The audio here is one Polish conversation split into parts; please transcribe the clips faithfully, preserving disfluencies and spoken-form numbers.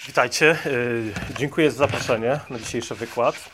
Witajcie, dziękuję za zaproszenie na dzisiejszy wykład.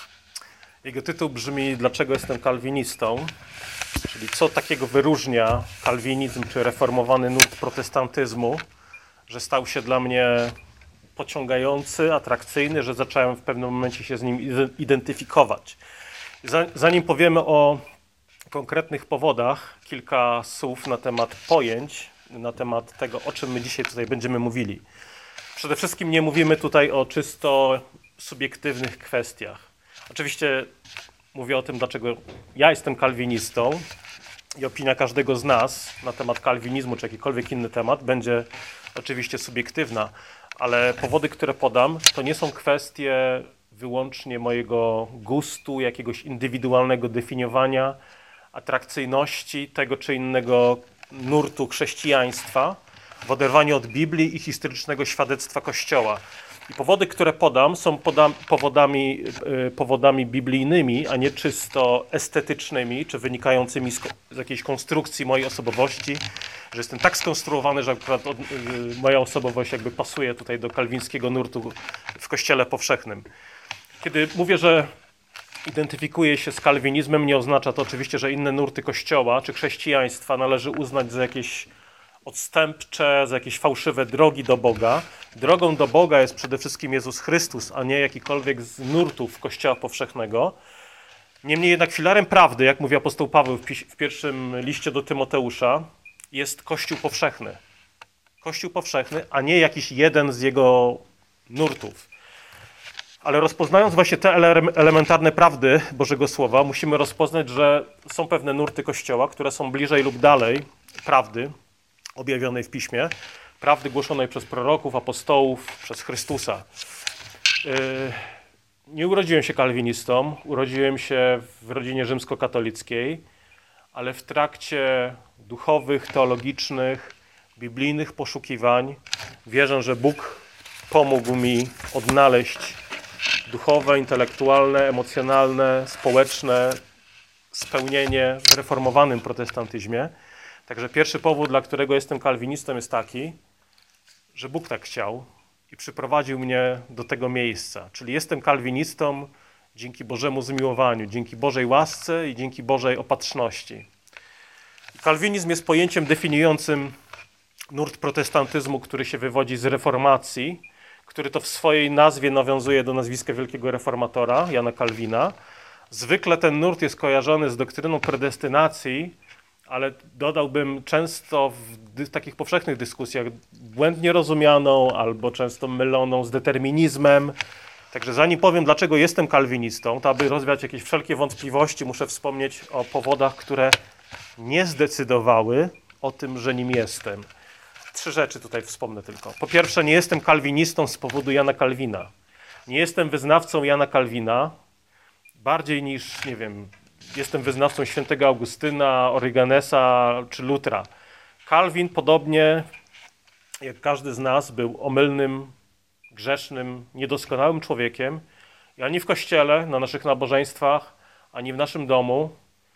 Jego tytuł brzmi "Dlaczego jestem kalwinistą?", czyli co takiego wyróżnia kalwinizm czy reformowany nurt protestantyzmu, że stał się dla mnie pociągający, atrakcyjny, że zacząłem w pewnym momencie się z nim identyfikować. Zanim powiemy o konkretnych powodach, kilka słów na temat pojęć, na temat tego, o czym my dzisiaj tutaj będziemy mówili. Przede wszystkim nie mówimy tutaj o czysto subiektywnych kwestiach. Oczywiście mówię o tym, dlaczego ja jestem kalwinistą i opinia każdego z nas na temat kalwinizmu czy jakikolwiek inny temat będzie oczywiście subiektywna, ale powody, które podam, to nie są kwestie wyłącznie mojego gustu, jakiegoś indywidualnego definiowania, atrakcyjności tego czy innego nurtu chrześcijaństwa w oderwaniu od Biblii i historycznego świadectwa Kościoła. I powody, które podam, są poda powodami, yy, powodami biblijnymi, a nie czysto estetycznymi, czy wynikającymi z, z jakiejś konstrukcji mojej osobowości, że jestem tak skonstruowany, że akurat od, yy, moja osobowość jakby pasuje tutaj do kalwińskiego nurtu w Kościele powszechnym. Kiedy mówię, że identyfikuję się z kalwinizmem, nie oznacza to oczywiście, że inne nurty Kościoła czy chrześcijaństwa należy uznać za jakieś odstępcze, za jakieś fałszywe drogi do Boga. Drogą do Boga jest przede wszystkim Jezus Chrystus, a nie jakikolwiek z nurtów Kościoła powszechnego. Niemniej jednak filarem prawdy, jak mówi apostoł Paweł w, w pierwszym liście do Tymoteusza, jest Kościół powszechny. Kościół powszechny, a nie jakiś jeden z jego nurtów. Ale rozpoznając właśnie te ele elementarne prawdy Bożego Słowa, musimy rozpoznać, że są pewne nurty Kościoła, które są bliżej lub dalej prawdy objawionej w Piśmie, prawdy głoszonej przez proroków, apostołów, przez Chrystusa. Yy, nie urodziłem się kalwinistą, urodziłem się w rodzinie rzymskokatolickiej, ale w trakcie duchowych, teologicznych, biblijnych poszukiwań wierzę, że Bóg pomógł mi odnaleźć duchowe, intelektualne, emocjonalne, społeczne spełnienie w reformowanym protestantyzmie. Także pierwszy powód, dla którego jestem kalwinistą, jest taki, że Bóg tak chciał i przyprowadził mnie do tego miejsca. Czyli jestem kalwinistą dzięki Bożemu zmiłowaniu, dzięki Bożej łasce i dzięki Bożej opatrzności. Kalwinizm jest pojęciem definiującym nurt protestantyzmu, który się wywodzi z reformacji, który to w swojej nazwie nawiązuje do nazwiska wielkiego reformatora, Jana Kalwina. Zwykle ten nurt jest kojarzony z doktryną predestynacji, ale dodałbym często w takich powszechnych dyskusjach błędnie rozumianą albo często myloną z determinizmem. Także zanim powiem, dlaczego jestem kalwinistą, to aby rozwiać jakieś wszelkie wątpliwości, muszę wspomnieć o powodach, które nie zdecydowały o tym, że nim jestem. Trzy rzeczy tutaj wspomnę tylko. Po pierwsze, nie jestem kalwinistą z powodu Jana Kalwina. Nie jestem wyznawcą Jana Kalwina bardziej niż, nie wiem, jestem wyznawcą świętego Augustyna, Orygenesa czy Lutra. Kalwin, podobnie jak każdy z nas, był omylnym, grzesznym, niedoskonałym człowiekiem i ani w kościele, na naszych nabożeństwach, ani w naszym domu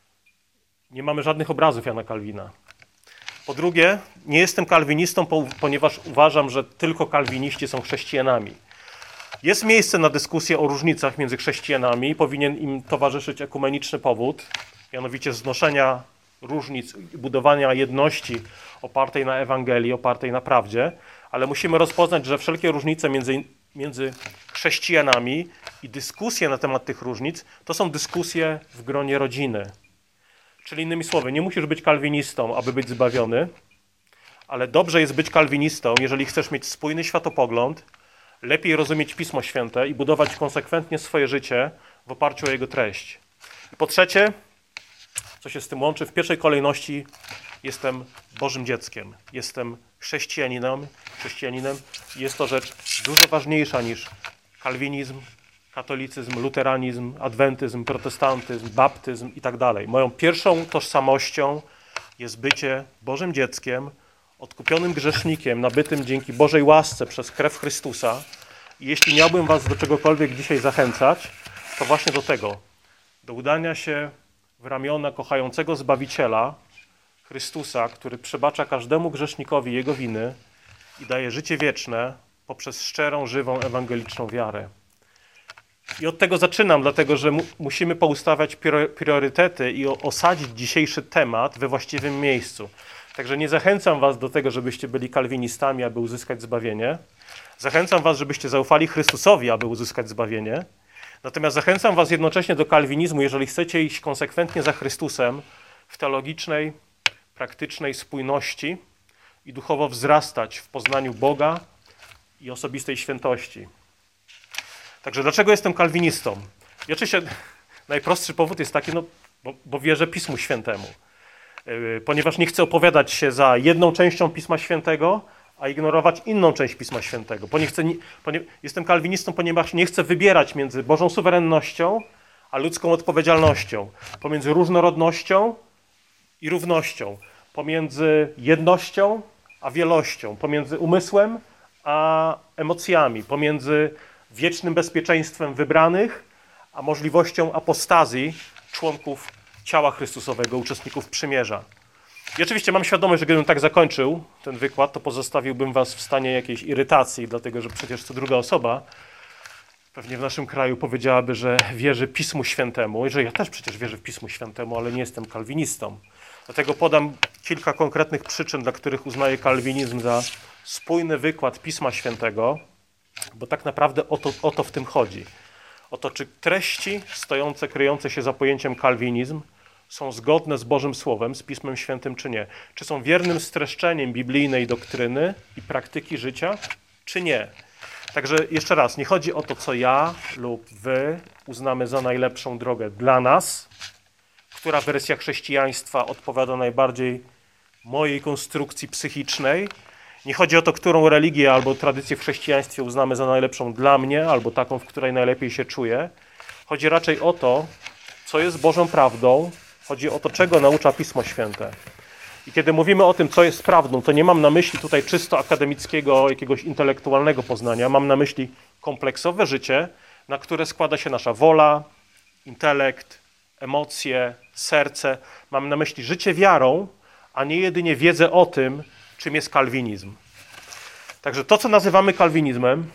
nie mamy żadnych obrazów Jana Kalwina. Po drugie, nie jestem kalwinistą, ponieważ uważam, że tylko kalwiniści są chrześcijanami. Jest miejsce na dyskusję o różnicach między chrześcijanami, powinien im towarzyszyć ekumeniczny powód, mianowicie znoszenia różnic i budowania jedności opartej na Ewangelii, opartej na prawdzie, ale musimy rozpoznać, że wszelkie różnice między, między chrześcijanami i dyskusje na temat tych różnic to są dyskusje w gronie rodziny. Czyli innymi słowy, nie musisz być kalwinistą, aby być zbawiony, ale dobrze jest być kalwinistą, jeżeli chcesz mieć spójny światopogląd, lepiej rozumieć Pismo Święte i budować konsekwentnie swoje życie w oparciu o jego treść. I po trzecie, co się z tym łączy, w pierwszej kolejności jestem Bożym dzieckiem, jestem chrześcijaninem, chrześcijaninem i jest to rzecz dużo ważniejsza niż kalwinizm, katolicyzm, luteranizm, adwentyzm, protestantyzm, baptyzm i tak dalej. Moją pierwszą tożsamością jest bycie Bożym dzieckiem, odkupionym grzesznikiem, nabytym dzięki Bożej łasce przez krew Chrystusa. I jeśli miałbym was do czegokolwiek dzisiaj zachęcać, to właśnie do tego, do udania się w ramiona kochającego Zbawiciela, Chrystusa, który przebacza każdemu grzesznikowi jego winy i daje życie wieczne poprzez szczerą, żywą, ewangeliczną wiarę. I od tego zaczynam, dlatego że mu, musimy poustawiać priorytety i osadzić dzisiejszy temat we właściwym miejscu. Także nie zachęcam was do tego, żebyście byli kalwinistami, aby uzyskać zbawienie. Zachęcam was, żebyście zaufali Chrystusowi, aby uzyskać zbawienie. Natomiast zachęcam was jednocześnie do kalwinizmu, jeżeli chcecie iść konsekwentnie za Chrystusem w teologicznej, praktycznej spójności i duchowo wzrastać w poznaniu Boga i osobistej świętości. Także dlaczego jestem kalwinistą? I oczywiście najprostszy powód jest taki, no, bo, bo wierzę Pismu Świętemu. Yy, ponieważ nie chcę opowiadać się za jedną częścią Pisma Świętego, a ignorować inną część Pisma Świętego. Bo nie chcę, ponie, jestem kalwinistą, ponieważ nie chcę wybierać między Bożą suwerennością a ludzką odpowiedzialnością, pomiędzy różnorodnością i równością, pomiędzy jednością a wielością, pomiędzy umysłem a emocjami, pomiędzy wiecznym bezpieczeństwem wybranych a możliwością apostazji członków ciała Chrystusowego, uczestników przymierza. I oczywiście mam świadomość, że gdybym tak zakończył ten wykład, to pozostawiłbym was w stanie jakiejś irytacji, dlatego że przecież co druga osoba pewnie w naszym kraju powiedziałaby, że wierzy Pismu Świętemu i że ja też przecież wierzę w Pismu Świętemu, ale nie jestem kalwinistą. Dlatego podam kilka konkretnych przyczyn, dla których uznaję kalwinizm za spójny wykład Pisma Świętego, bo tak naprawdę o to, o to w tym chodzi. O to, czy treści stojące, kryjące się za pojęciem kalwinizm są zgodne z Bożym Słowem, z Pismem Świętym, czy nie. Czy są wiernym streszczeniem biblijnej doktryny i praktyki życia, czy nie. Także jeszcze raz, nie chodzi o to, co ja lub wy uznamy za najlepszą drogę dla nas, która wersja chrześcijaństwa odpowiada najbardziej mojej konstrukcji psychicznej. Nie chodzi o to, którą religię albo tradycję w chrześcijaństwie uznamy za najlepszą dla mnie, albo taką, w której najlepiej się czuję. Chodzi raczej o to, co jest Bożą prawdą. Chodzi o to, czego naucza Pismo Święte. I kiedy mówimy o tym, co jest prawdą, to nie mam na myśli tutaj czysto akademickiego, jakiegoś intelektualnego poznania. Mam na myśli kompleksowe życie, na które składa się nasza wola, intelekt, emocje, serce. Mam na myśli życie wiarą, a nie jedynie wiedzę o tym, czym jest kalwinizm. Także to, co nazywamy kalwinizmem,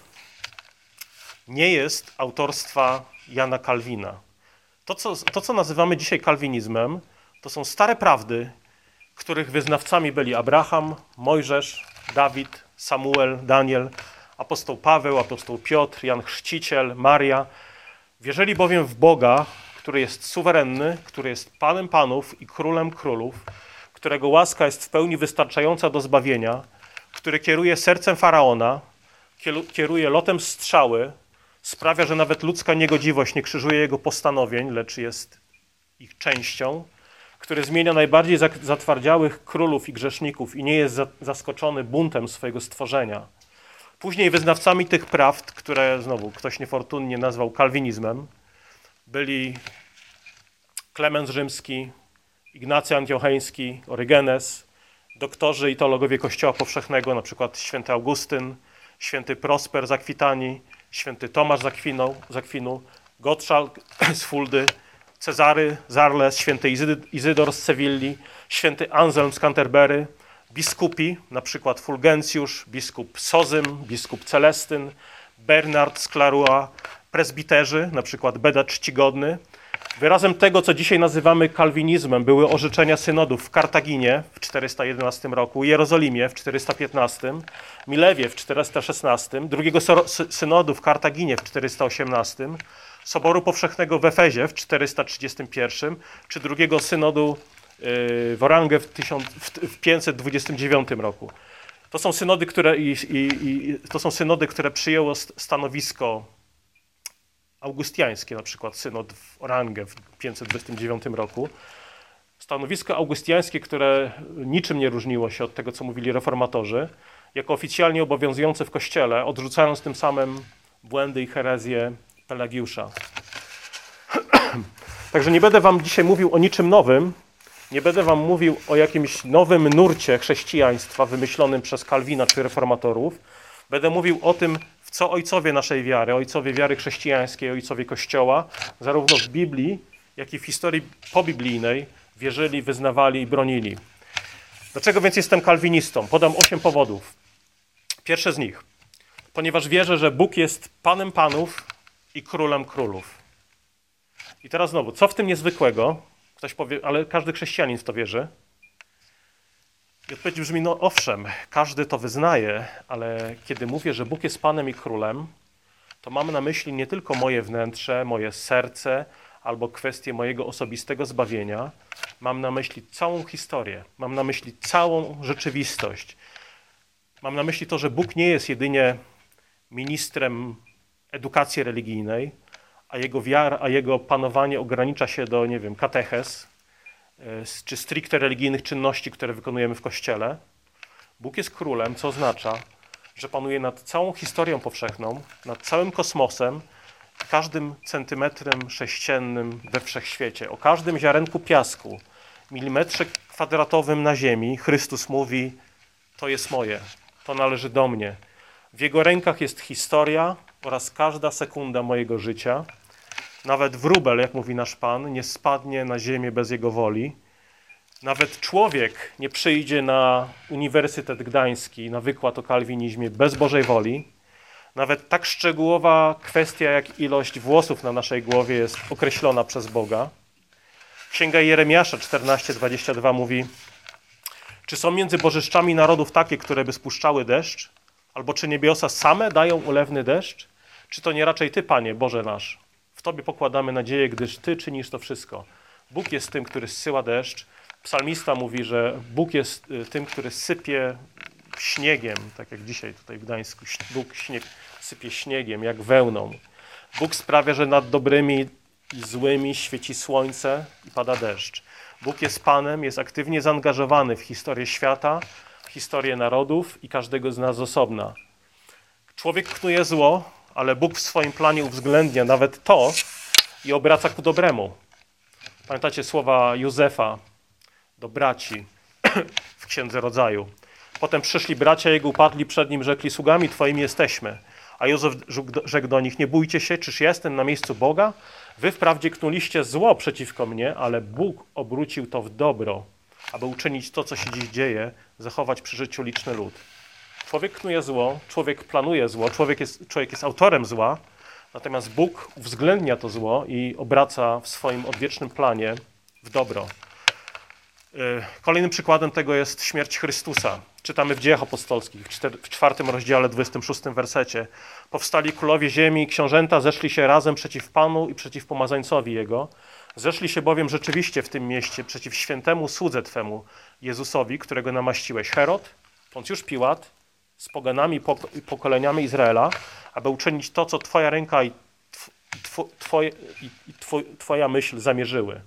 nie jest autorstwa Jana Kalwina. To co, to, co nazywamy dzisiaj kalwinizmem, to są stare prawdy, których wyznawcami byli Abraham, Mojżesz, Dawid, Samuel, Daniel, apostoł Paweł, apostoł Piotr, Jan Chrzciciel, Maria. Wierzyli bowiem w Boga, który jest suwerenny, który jest Panem Panów i Królem Królów, którego łaska jest w pełni wystarczająca do zbawienia, który kieruje sercem Faraona, kieruje lotem strzały, sprawia, że nawet ludzka niegodziwość nie krzyżuje jego postanowień, lecz jest ich częścią, który zmienia najbardziej zatwardziałych królów i grzeszników i nie jest zaskoczony buntem swojego stworzenia. Później wyznawcami tych prawd, które znowu ktoś niefortunnie nazwał kalwinizmem, byli Klemens Rzymski, Ignacy Antiocheński, Orygenes, doktorzy i teologowie Kościoła Powszechnego, na przykład święty Augustyn, święty Prosper z Akwitanii, święty Tomasz z Akwinu, z Akwinu Gottschalk z Fuldy, Cezary z Arles, święty Izydor z Sewilli, święty Anselm z Canterbury, biskupi, na przykład Fulgencjusz, biskup Sozym, biskup Celestyn, Bernard z Clairvaux, prezbiterzy, na przykład Beda Czcigodny. Wyrazem tego, co dzisiaj nazywamy kalwinizmem, były orzeczenia synodów w Kartaginie w czterysta jedenastym roku, Jerozolimie w czterysta piętnastym, Milewie w czterysta szesnastym, drugiego synodu w Kartaginie w czterysta osiemnastym, Soboru Powszechnego w Efezie w czterysta trzydziestym pierwszym, czy drugiego synodu w Orangę w pięćset dwudziestym dziewiątym roku. To są synody, które, i, i, i, to są synody, które przyjęło stanowisko augustiańskie, na przykład synod w Orangę w pięćset dwudziestym dziewiątym roku. Stanowisko augustiańskie, które niczym nie różniło się od tego, co mówili reformatorzy, jako oficjalnie obowiązujące w Kościele, odrzucając tym samym błędy i herezję Pelagiusza. Także nie będę wam dzisiaj mówił o niczym nowym, nie będę wam mówił o jakimś nowym nurcie chrześcijaństwa wymyślonym przez Kalwina czy reformatorów. Będę mówił o tym, w co ojcowie naszej wiary, ojcowie wiary chrześcijańskiej, ojcowie Kościoła, zarówno w Biblii, jak i w historii pobiblijnej wierzyli, wyznawali i bronili. Dlaczego więc jestem kalwinistą? Podam osiem powodów. Pierwszy z nich. ponieważ wierzę, że Bóg jest Panem Panów i Królem Królów. I teraz znowu, co w tym niezwykłego? Ktoś powie, ale każdy chrześcijanin w to wierzy. I odpowiedź brzmi, no owszem, każdy to wyznaje, ale kiedy mówię, że Bóg jest Panem i Królem, to mam na myśli nie tylko moje wnętrze, moje serce, albo kwestię mojego osobistego zbawienia. Mam na myśli całą historię, mam na myśli całą rzeczywistość. Mam na myśli to, że Bóg nie jest jedynie ministrem edukacji religijnej, a jego wiara, a jego panowanie ogranicza się do, nie wiem, katechez, czy stricte religijnych czynności, które wykonujemy w Kościele. Bóg jest królem, co oznacza, że panuje nad całą historią powszechną, nad całym kosmosem, każdym centymetrem sześciennym we wszechświecie. O każdym ziarenku piasku, milimetrze kwadratowym na ziemi Chrystus mówi, to jest moje, to należy do mnie. W Jego rękach jest historia oraz każda sekunda mojego życia. Nawet wróbel, jak mówi nasz Pan, nie spadnie na ziemię bez Jego woli. Nawet człowiek nie przyjdzie na Uniwersytet Gdański, na wykład o kalwinizmie bez Bożej woli. Nawet tak szczegółowa kwestia, jak ilość włosów na naszej głowie jest określona przez Boga. Księga Jeremiasza czternaście dwadzieścia dwa mówi: czy są między bożyszczami narodów takie, które by spuszczały deszcz? Albo czy niebiosa same dają ulewny deszcz? Czy to nie raczej Ty, Panie, Boże nasz? W Tobie pokładamy nadzieję, gdyż Ty czynisz to wszystko. Bóg jest tym, który zsyła deszcz. Psalmista mówi, że Bóg jest tym, który sypie śniegiem, tak jak dzisiaj tutaj w Gdańsku. Bóg śnieg, sypie śniegiem, jak wełną. Bóg sprawia, że nad dobrymi i złymi świeci słońce i pada deszcz. Bóg jest Panem, jest aktywnie zaangażowany w historię świata, w historię narodów i każdego z nas z osobna. Człowiek knuje zło, ale Bóg w swoim planie uwzględnia nawet to i obraca ku dobremu. Pamiętacie słowa Józefa do braci w Księdze Rodzaju. Potem przyszli bracia jego, upadli przed nim, rzekli: sługami Twoimi jesteśmy. A Józef rzekł do nich: nie bójcie się, czyż ja jestem na miejscu Boga? Wy wprawdzie knuliście zło przeciwko mnie, ale Bóg obrócił to w dobro, aby uczynić to, co się dziś dzieje, zachować przy życiu liczny lud. Człowiek knuje zło, człowiek planuje zło, człowiek jest, człowiek jest autorem zła, natomiast Bóg uwzględnia to zło i obraca w swoim odwiecznym planie w dobro. Kolejnym przykładem tego jest śmierć Chrystusa. Czytamy w Dziejach Apostolskich, w czwartym rozdziale, dwudziestym szóstym wersecie. Powstali królowie ziemi i książęta zeszli się razem przeciw Panu i przeciw pomazańcowi Jego. Zeszli się bowiem rzeczywiście w tym mieście przeciw świętemu słudze Twemu, Jezusowi, którego namaściłeś, Herod, Poncjusz Piłat, z poganami i pokoleniami Izraela, aby uczynić to, co Twoja ręka i, tw twoje, i twoj Twoja myśl zamierzyły.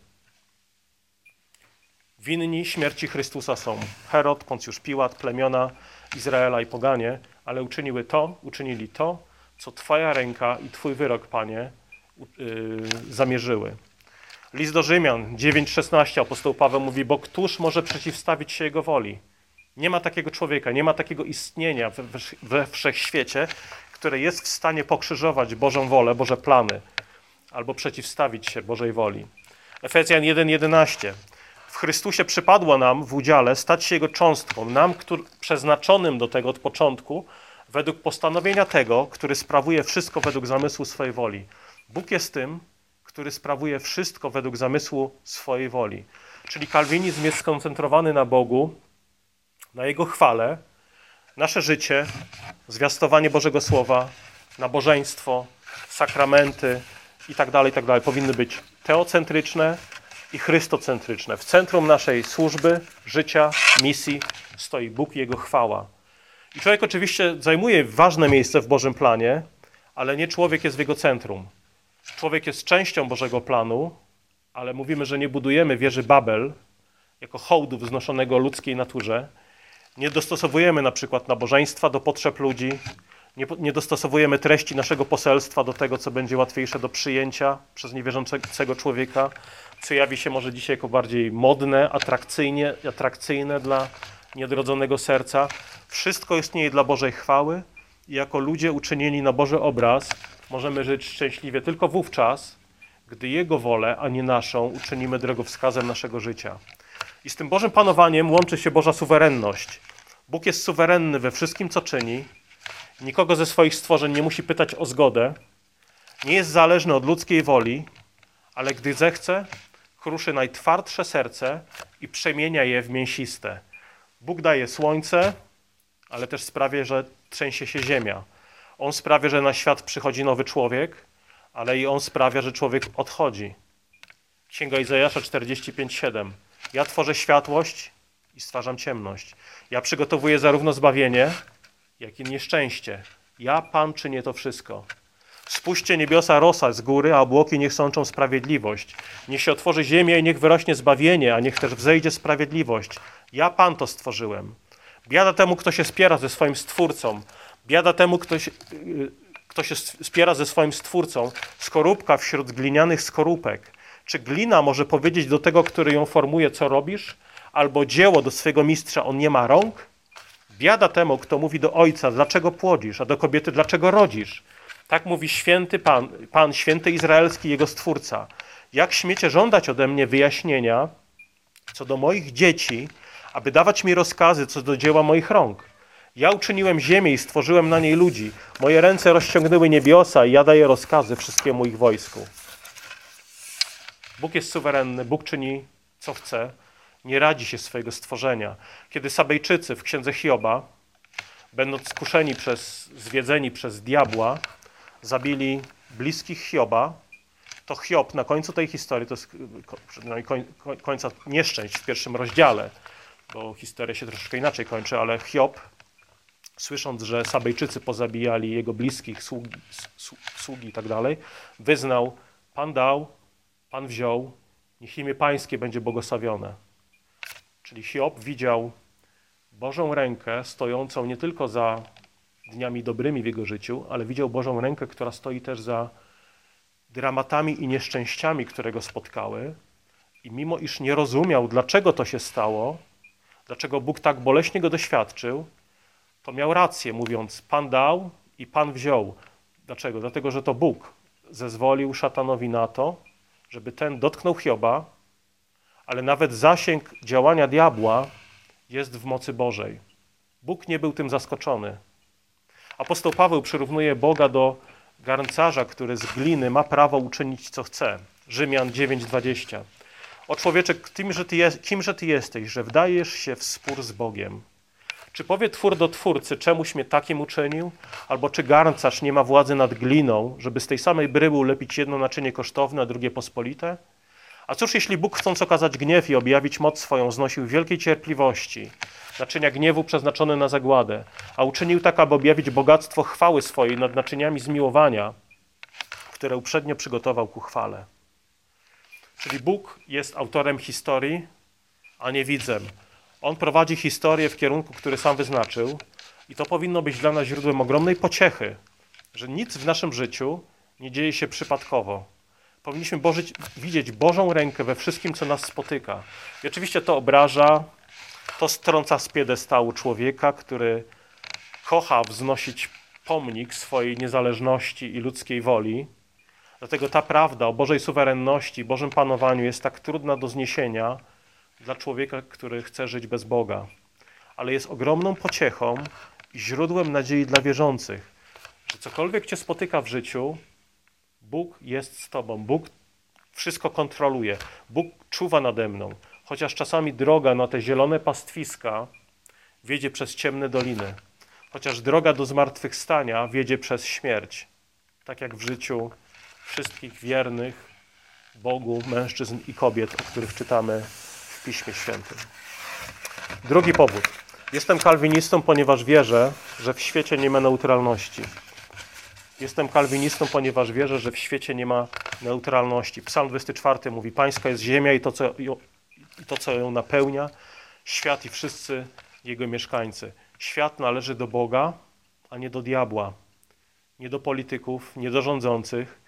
Winni śmierci Chrystusa są Herod, Poncjusz Piłat, plemiona Izraela i poganie, ale uczyniły to, uczynili to, co Twoja ręka i Twój wyrok, Panie, yy, zamierzyły. List do Rzymian dziewięć szesnaście, apostoł Paweł mówi: bo któż może przeciwstawić się Jego woli? Nie ma takiego człowieka, nie ma takiego istnienia we, we wszechświecie, które jest w stanie pokrzyżować Bożą wolę, Boże plany, albo przeciwstawić się Bożej woli. Efezjan jeden jedenaście. W Chrystusie przypadło nam w udziale stać się Jego cząstką, nam, który, przeznaczonym do tego od początku, według postanowienia tego, który sprawuje wszystko według zamysłu swojej woli. Bóg jest tym, który sprawuje wszystko według zamysłu swojej woli. Czyli kalwinizm jest skoncentrowany na Bogu, na Jego chwale, nasze życie, zwiastowanie Bożego Słowa, nabożeństwo, sakramenty itd., itd. powinny być teocentryczne i chrystocentryczne. W centrum naszej służby, życia, misji stoi Bóg i Jego chwała. I człowiek oczywiście zajmuje ważne miejsce w Bożym planie, ale nie człowiek jest w Jego centrum. Człowiek jest częścią Bożego planu, ale mówimy, że nie budujemy wieży Babel jako hołdu wznoszonego ludzkiej naturze. Nie dostosowujemy na przykład nabożeństwa do potrzeb ludzi, nie, nie dostosowujemy treści naszego poselstwa do tego, co będzie łatwiejsze do przyjęcia przez niewierzącego człowieka, co jawi się może dzisiaj jako bardziej modne, atrakcyjnie, atrakcyjne dla nieodrodzonego serca. Wszystko istnieje dla Bożej chwały i jako ludzie uczynieni na Boży obraz możemy żyć szczęśliwie tylko wówczas, gdy Jego wolę, a nie naszą, uczynimy drogowskazem naszego życia. I z tym Bożym panowaniem łączy się Boża suwerenność. Bóg jest suwerenny we wszystkim, co czyni nikogo ze swoich stworzeń nie musi pytać o zgodę, nie jest zależny od ludzkiej woli, ale gdy zechce, kruszy najtwardsze serce i przemienia je w mięsiste. Bóg daje słońce, ale też sprawia, że trzęsie się ziemia. On sprawia, że na świat przychodzi nowy człowiek, ale i on sprawia, że człowiek odchodzi. Księga Izajasza czterdzieści pięć siedem. Ja tworzę światłość i stwarzam ciemność. Ja przygotowuję zarówno zbawienie, jak i nieszczęście. Ja, Pan, czynię to wszystko. Spuśćcie niebiosa rosa z góry, a obłoki niech sączą sprawiedliwość. Niech się otworzy ziemia i niech wyrośnie zbawienie, a niech też wzejdzie sprawiedliwość. Ja, Pan, to stworzyłem. Biada temu, kto się spiera ze swoim Stwórcą. Biada temu, kto się, kto się spiera ze swoim Stwórcą. Skorupka wśród glinianych skorupek. Czy glina może powiedzieć do tego, który ją formuje, co robisz? Albo dzieło do swego mistrza, on nie ma rąk? Biada temu, kto mówi do ojca, dlaczego płodzisz, a do kobiety, dlaczego rodzisz? Tak mówi święty Pan, Pan, święty Izraelski, jego Stwórca. Jak śmiecie żądać ode mnie wyjaśnienia co do moich dzieci, aby dawać mi rozkazy co do dzieła moich rąk? Ja uczyniłem ziemię i stworzyłem na niej ludzi. Moje ręce rozciągnęły niebiosa i ja daję rozkazy wszystkiemu ich wojsku. Bóg jest suwerenny, Bóg czyni co chce, nie radzi się swojego stworzenia. Kiedy Sabejczycy w księdze Hioba, będąc skuszeni przez, zwiedzeni przez diabła, zabili bliskich Hioba, to Hiob na końcu tej historii, to jest koń, końca nieszczęść w pierwszym rozdziale, bo historia się troszeczkę inaczej kończy, ale Hiob, słysząc, że Sabejczycy pozabijali jego bliskich, sługi, sługi i tak dalej, wyznał: Pan dał, Pan wziął, niech imię Pańskie będzie błogosławione. Czyli Hiob widział Bożą rękę stojącą nie tylko za dniami dobrymi w jego życiu, ale widział Bożą rękę, która stoi też za dramatami i nieszczęściami, które go spotkały. I mimo iż nie rozumiał, dlaczego to się stało, dlaczego Bóg tak boleśnie go doświadczył, to miał rację, mówiąc: Pan dał i Pan wziął. Dlaczego? Dlatego, że to Bóg zezwolił szatanowi na to, żeby ten dotknął Hioba, ale nawet zasięg działania diabła jest w mocy Bożej. Bóg nie był tym zaskoczony. Apostoł Paweł przyrównuje Boga do garncarza, który z gliny ma prawo uczynić, co chce. Rzymian dziewięć dwadzieścia. O człowiecze, kimże ty, jest, kimże ty jesteś, że wdajesz się w spór z Bogiem? Czy powie twór do twórcy, czemuś mnie takim uczynił? Albo czy garncarz nie ma władzy nad gliną, żeby z tej samej bryły ulepić jedno naczynie kosztowne, a drugie pospolite? A cóż, jeśli Bóg, chcąc okazać gniew i objawić moc swoją, znosił wielkiej cierpliwości naczynia gniewu przeznaczone na zagładę, a uczynił tak, aby objawić bogactwo chwały swojej nad naczyniami zmiłowania, które uprzednio przygotował ku chwale. Czyli Bóg jest autorem historii, a nie widzem. On prowadzi historię w kierunku, który sam wyznaczył i to powinno być dla nas źródłem ogromnej pociechy, że nic w naszym życiu nie dzieje się przypadkowo. Powinniśmy Bożyć, widzieć Bożą rękę we wszystkim, co nas spotyka. I oczywiście to obraża, to strąca z piedestału człowieka, który kocha wznosić pomnik swojej niezależności i ludzkiej woli. Dlatego ta prawda o Bożej suwerenności, Bożym panowaniu jest tak trudna do zniesienia dla człowieka, który chce żyć bez Boga. Ale jest ogromną pociechą i źródłem nadziei dla wierzących, że cokolwiek cię spotyka w życiu, Bóg jest z tobą. Bóg wszystko kontroluje. Bóg czuwa nade mną. Chociaż czasami droga na te zielone pastwiska wiedzie przez ciemne doliny. Chociaż droga do zmartwychwstania wiedzie przez śmierć. Tak jak w życiu wszystkich wiernych Bogu mężczyzn i kobiet, o których czytamy w Piśmie Świętym. Drugi powód. Jestem kalwinistą, ponieważ wierzę, że w świecie nie ma neutralności. Jestem kalwinistą, ponieważ wierzę, że w świecie nie ma neutralności. Psalm dwudziesty czwarty mówi: Pańska jest ziemia i to, co, i to, co ją napełnia, świat i wszyscy jego mieszkańcy. Świat należy do Boga, a nie do diabła. Nie do polityków, nie do rządzących.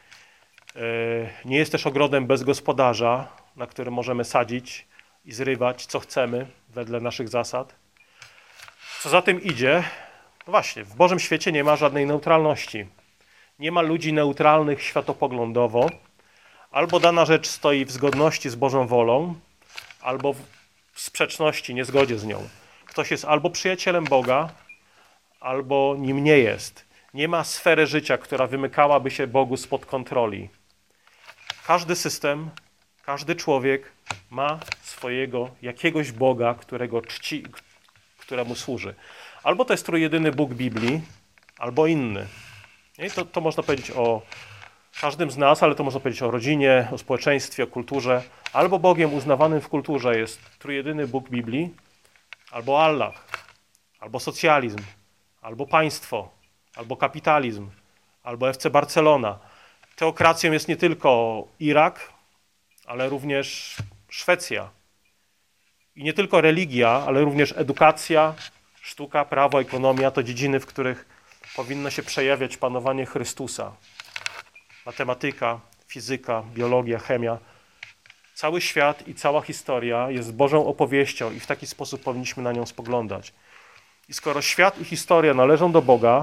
Nie jest też ogrodem bez gospodarza, na którym możemy sadzić i zrywać, co chcemy, wedle naszych zasad. Co za tym idzie? No właśnie, w Bożym świecie nie ma żadnej neutralności. Nie ma ludzi neutralnych światopoglądowo. Albo dana rzecz stoi w zgodności z Bożą wolą, albo w sprzeczności, niezgodzie z nią. Ktoś jest albo przyjacielem Boga, albo nim nie jest. Nie ma sfery życia, która wymykałaby się Bogu spod kontroli. Każdy system, każdy człowiek ma swojego jakiegoś Boga, którego czci, któremu służy. Albo to jest trójjedyny Bóg Biblii, albo inny. I to, to można powiedzieć o każdym z nas, ale to można powiedzieć o rodzinie, o społeczeństwie, o kulturze. Albo Bogiem uznawanym w kulturze jest trójjedyny Bóg Biblii, albo Allah, albo socjalizm, albo państwo, albo kapitalizm, albo F C Barcelona. Teokracją jest nie tylko Irak, ale również Szwecja. I nie tylko religia, ale również edukacja, sztuka, prawo, ekonomia to dziedziny, w których powinno się przejawiać panowanie Chrystusa. Matematyka, fizyka, biologia, chemia. Cały świat i cała historia jest Bożą opowieścią i w taki sposób powinniśmy na nią spoglądać. I skoro świat i historia należą do Boga,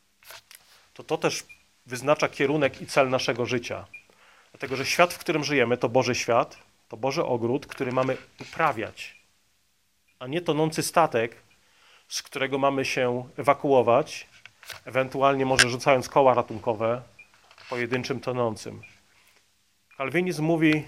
to to też wyznacza kierunek i cel naszego życia. Dlatego, że świat, w którym żyjemy, to Boży świat, to Boży ogród, który mamy uprawiać, a nie tonący statek, z którego mamy się ewakuować, ewentualnie może rzucając koła ratunkowe pojedynczym tonącym. Kalwinizm mówi,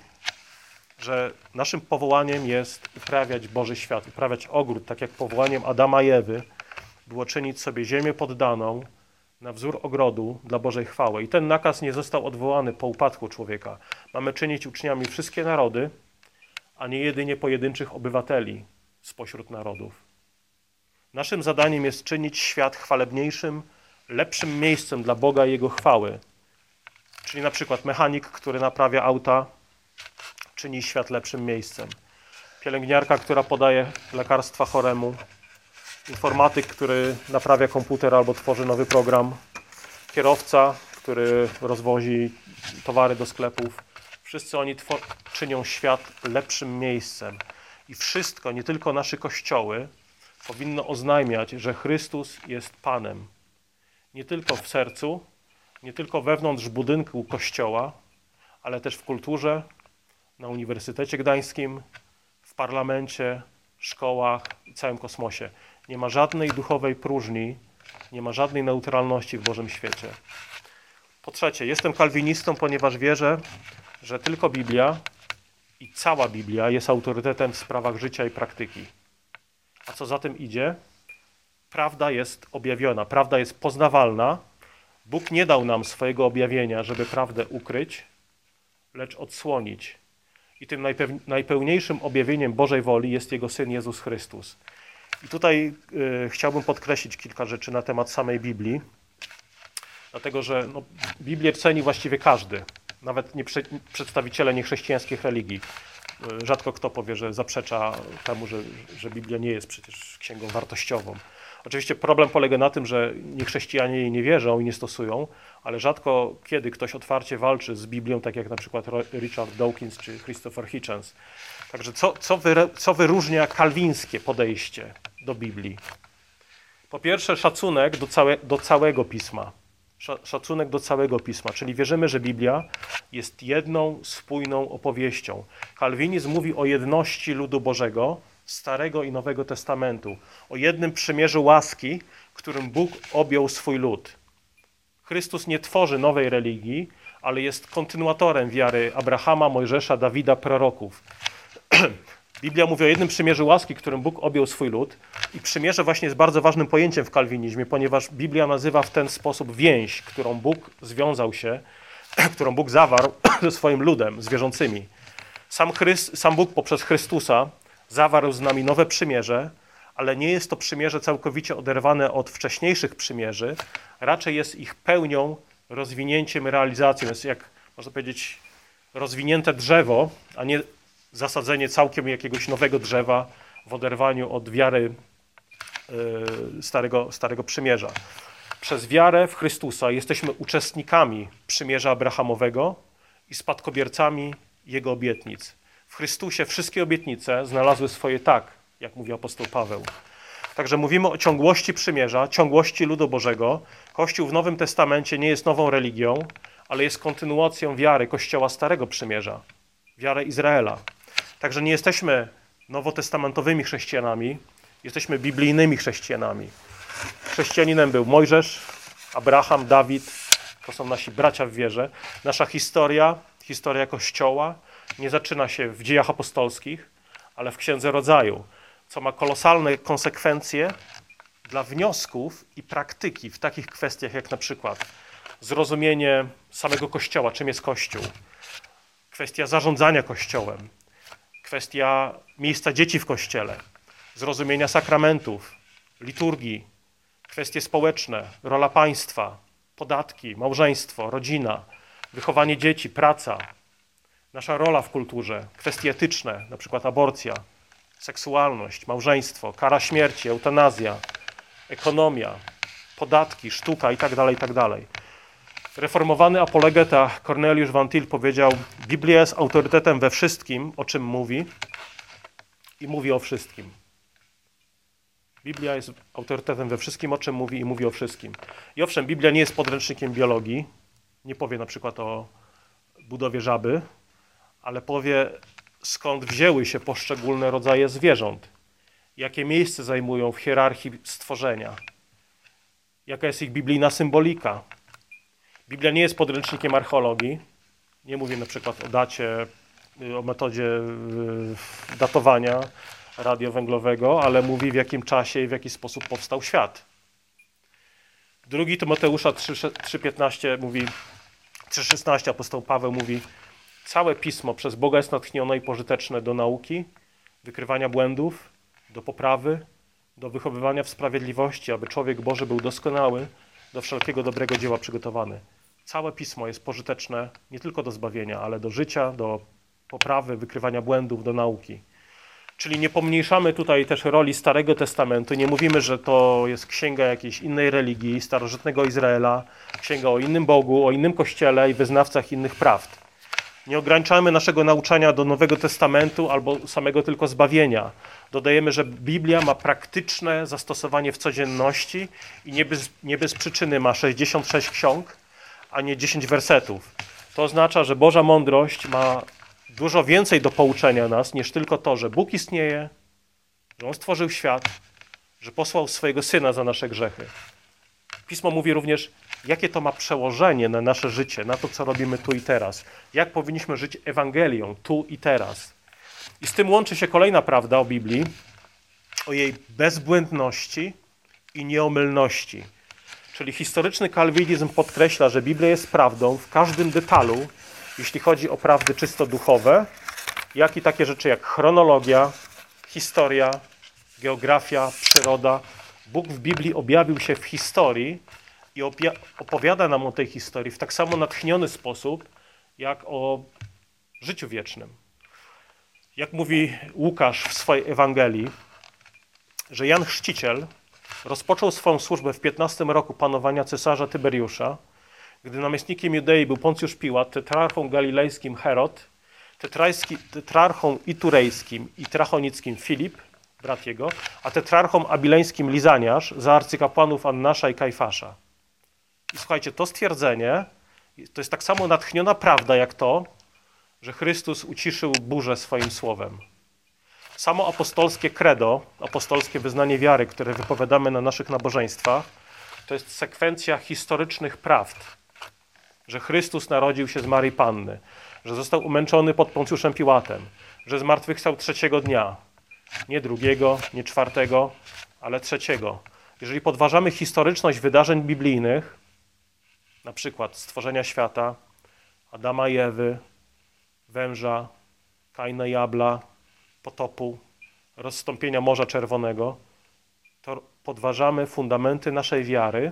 że naszym powołaniem jest uprawiać Boży świat, uprawiać ogród, tak jak powołaniem Adama i Ewy było czynić sobie ziemię poddaną na wzór ogrodu dla Bożej chwały. I ten nakaz nie został odwołany po upadku człowieka. Mamy czynić uczniami wszystkie narody, a nie jedynie pojedynczych obywateli spośród narodów. Naszym zadaniem jest czynić świat chwalebniejszym, lepszym miejscem dla Boga i Jego chwały. Czyli na przykład mechanik, który naprawia auta, czyni świat lepszym miejscem. Pielęgniarka, która podaje lekarstwa choremu. Informatyk, który naprawia komputer albo tworzy nowy program. Kierowca, który rozwozi towary do sklepów. Wszyscy oni czynią świat lepszym miejscem. I wszystko, nie tylko nasze kościoły, powinno oznajmiać, że Chrystus jest Panem. Nie tylko w sercu, nie tylko wewnątrz budynku kościoła, ale też w kulturze, na Uniwersytecie Gdańskim, w parlamencie, szkołach i całym kosmosie. Nie ma żadnej duchowej próżni, nie ma żadnej neutralności w Bożym świecie. Po trzecie, jestem kalwinistą, ponieważ wierzę, że tylko Biblia i cała Biblia jest autorytetem w sprawach życia i praktyki. A co za tym idzie? Prawda jest objawiona, prawda jest poznawalna. Bóg nie dał nam swojego objawienia, żeby prawdę ukryć, lecz odsłonić. I tym najpełniejszym objawieniem Bożej woli jest Jego Syn Jezus Chrystus. I tutaj y, chciałbym podkreślić kilka rzeczy na temat samej Biblii, dlatego że no, Biblię ceni właściwie każdy, nawet nie przy, przedstawiciele niechrześcijańskich religii. Y, rzadko kto powie, że zaprzecza temu, że, że Biblia nie jest przecież księgą wartościową. Oczywiście problem polega na tym, że niechrześcijanie jej nie wierzą i nie stosują, ale rzadko kiedy ktoś otwarcie walczy z Biblią, tak jak na przykład Richard Dawkins czy Christopher Hitchens. Także co, co, wy, co wyróżnia kalwińskie podejście do Biblii? Po pierwsze szacunek do, całe, do całego Pisma. Szacunek do całego Pisma, czyli wierzymy, że Biblia jest jedną, spójną opowieścią. Kalwinizm mówi o jedności ludu Bożego, Starego i Nowego Testamentu, o jednym przymierzu łaski, którym Bóg objął swój lud. Chrystus nie tworzy nowej religii, ale jest kontynuatorem wiary Abrahama, Mojżesza, Dawida, proroków. Biblia mówi o jednym przymierzu łaski, którym Bóg objął swój lud i przymierze właśnie jest bardzo ważnym pojęciem w kalwinizmie, ponieważ Biblia nazywa w ten sposób więź, którą Bóg związał się, którą Bóg zawarł ze swoim ludem, z wierzącymi. Sam, Chryst, sam Bóg poprzez Chrystusa zawarł z nami nowe przymierze, ale nie jest to przymierze całkowicie oderwane od wcześniejszych przymierzy, raczej jest ich pełnią, rozwinięciem, realizacją. Jest, jak można powiedzieć, rozwinięte drzewo, a nie zasadzenie całkiem jakiegoś nowego drzewa w oderwaniu od wiary yy, starego, starego przymierza. Przez wiarę w Chrystusa jesteśmy uczestnikami przymierza Abrahamowego i spadkobiercami Jego obietnic. W Chrystusie wszystkie obietnice znalazły swoje tak, jak mówi apostoł Paweł. Także mówimy o ciągłości przymierza, ciągłości ludu Bożego. Kościół w Nowym Testamencie nie jest nową religią, ale jest kontynuacją wiary Kościoła Starego Przymierza, wiarę Izraela. Także nie jesteśmy nowotestamentowymi chrześcijanami, jesteśmy biblijnymi chrześcijanami. Chrześcijaninem był Mojżesz, Abraham, Dawid. To są nasi bracia w wierze. Nasza historia, historia Kościoła nie zaczyna się w dziejach apostolskich, ale w Księdze Rodzaju, co ma kolosalne konsekwencje dla wniosków i praktyki w takich kwestiach jak na przykład zrozumienie samego Kościoła, czym jest Kościół, kwestia zarządzania Kościołem, kwestia miejsca dzieci w Kościele, zrozumienia sakramentów, liturgii, kwestie społeczne, rola państwa, podatki, małżeństwo, rodzina, wychowanie dzieci, praca, nasza rola w kulturze, kwestie etyczne, na przykład aborcja, seksualność, małżeństwo, kara śmierci, eutanazja, ekonomia, podatki, sztuka itd., itd. Reformowany apologeta Cornelius Van Til powiedział: Biblia jest autorytetem we wszystkim, o czym mówi i mówi o wszystkim. Biblia jest autorytetem we wszystkim, o czym mówi i mówi o wszystkim. I owszem, Biblia nie jest podręcznikiem biologii, nie powie na przykład o budowie żaby, ale powie, skąd wzięły się poszczególne rodzaje zwierząt, jakie miejsce zajmują w hierarchii stworzenia, jaka jest ich biblijna symbolika. Biblia nie jest podręcznikiem archeologii, nie mówi na przykład o dacie, o metodzie datowania radiowęglowego, ale mówi, w jakim czasie i w jaki sposób powstał świat. Drugi Tymoteusza trzy piętnaście mówi, trzy szesnaście apostoł Paweł mówi: całe Pismo przez Boga jest natchnione i pożyteczne do nauki, wykrywania błędów, do poprawy, do wychowywania w sprawiedliwości, aby człowiek Boży był doskonały, do wszelkiego dobrego dzieła przygotowany. Całe Pismo jest pożyteczne nie tylko do zbawienia, ale do życia, do poprawy, wykrywania błędów, do nauki. Czyli nie pomniejszamy tutaj też roli Starego Testamentu, nie mówimy, że to jest księga jakiejś innej religii, starożytnego Izraela, księga o innym Bogu, o innym Kościele i wyznawcach innych prawd. Nie ograniczamy naszego nauczania do Nowego Testamentu albo samego tylko zbawienia. Dodajemy, że Biblia ma praktyczne zastosowanie w codzienności i nie bez, nie bez przyczyny ma sześćdziesiąt sześć ksiąg, a nie dziesięć wersetów. To oznacza, że Boża mądrość ma dużo więcej do pouczenia nas niż tylko to, że Bóg istnieje, że On stworzył świat, że posłał swojego Syna za nasze grzechy. Pismo mówi również, jakie to ma przełożenie na nasze życie, na to, co robimy tu i teraz. Jak powinniśmy żyć Ewangelią tu i teraz. I z tym łączy się kolejna prawda o Biblii, o jej bezbłędności i nieomylności. Czyli historyczny kalwinizm podkreśla, że Biblia jest prawdą w każdym detalu, jeśli chodzi o prawdy czysto duchowe, jak i takie rzeczy jak chronologia, historia, geografia, przyroda. Bóg w Biblii objawił się w historii i opowiada nam o tej historii w tak samo natchniony sposób, jak o życiu wiecznym. Jak mówi Łukasz w swojej Ewangelii, że Jan Chrzciciel rozpoczął swoją służbę w piętnastym roku panowania cesarza Tyberiusza, gdy namiestnikiem Judei był Poncjusz Piłat, tetrarchą galilejskim Herod, tetrarchą iturejskim i trachonickim Filip, brat jego, a tetrarchą abileńskim Lizaniasz za arcykapłanów Annasza i Kajfasza. I słuchajcie, to stwierdzenie to jest tak samo natchniona prawda jak to, że Chrystus uciszył burzę swoim słowem. Samo apostolskie credo, apostolskie wyznanie wiary, które wypowiadamy na naszych nabożeństwach, to jest sekwencja historycznych prawd, że Chrystus narodził się z Maryi Panny, że został umęczony pod Poncjuszem Piłatem, że zmartwychwstał trzeciego dnia, nie drugiego, nie czwartego, ale trzeciego. Jeżeli podważamy historyczność wydarzeń biblijnych, na przykład stworzenia świata, Adama i Ewy, węża, Kaina i Abla, potopu, rozstąpienia Morza Czerwonego, to podważamy fundamenty naszej wiary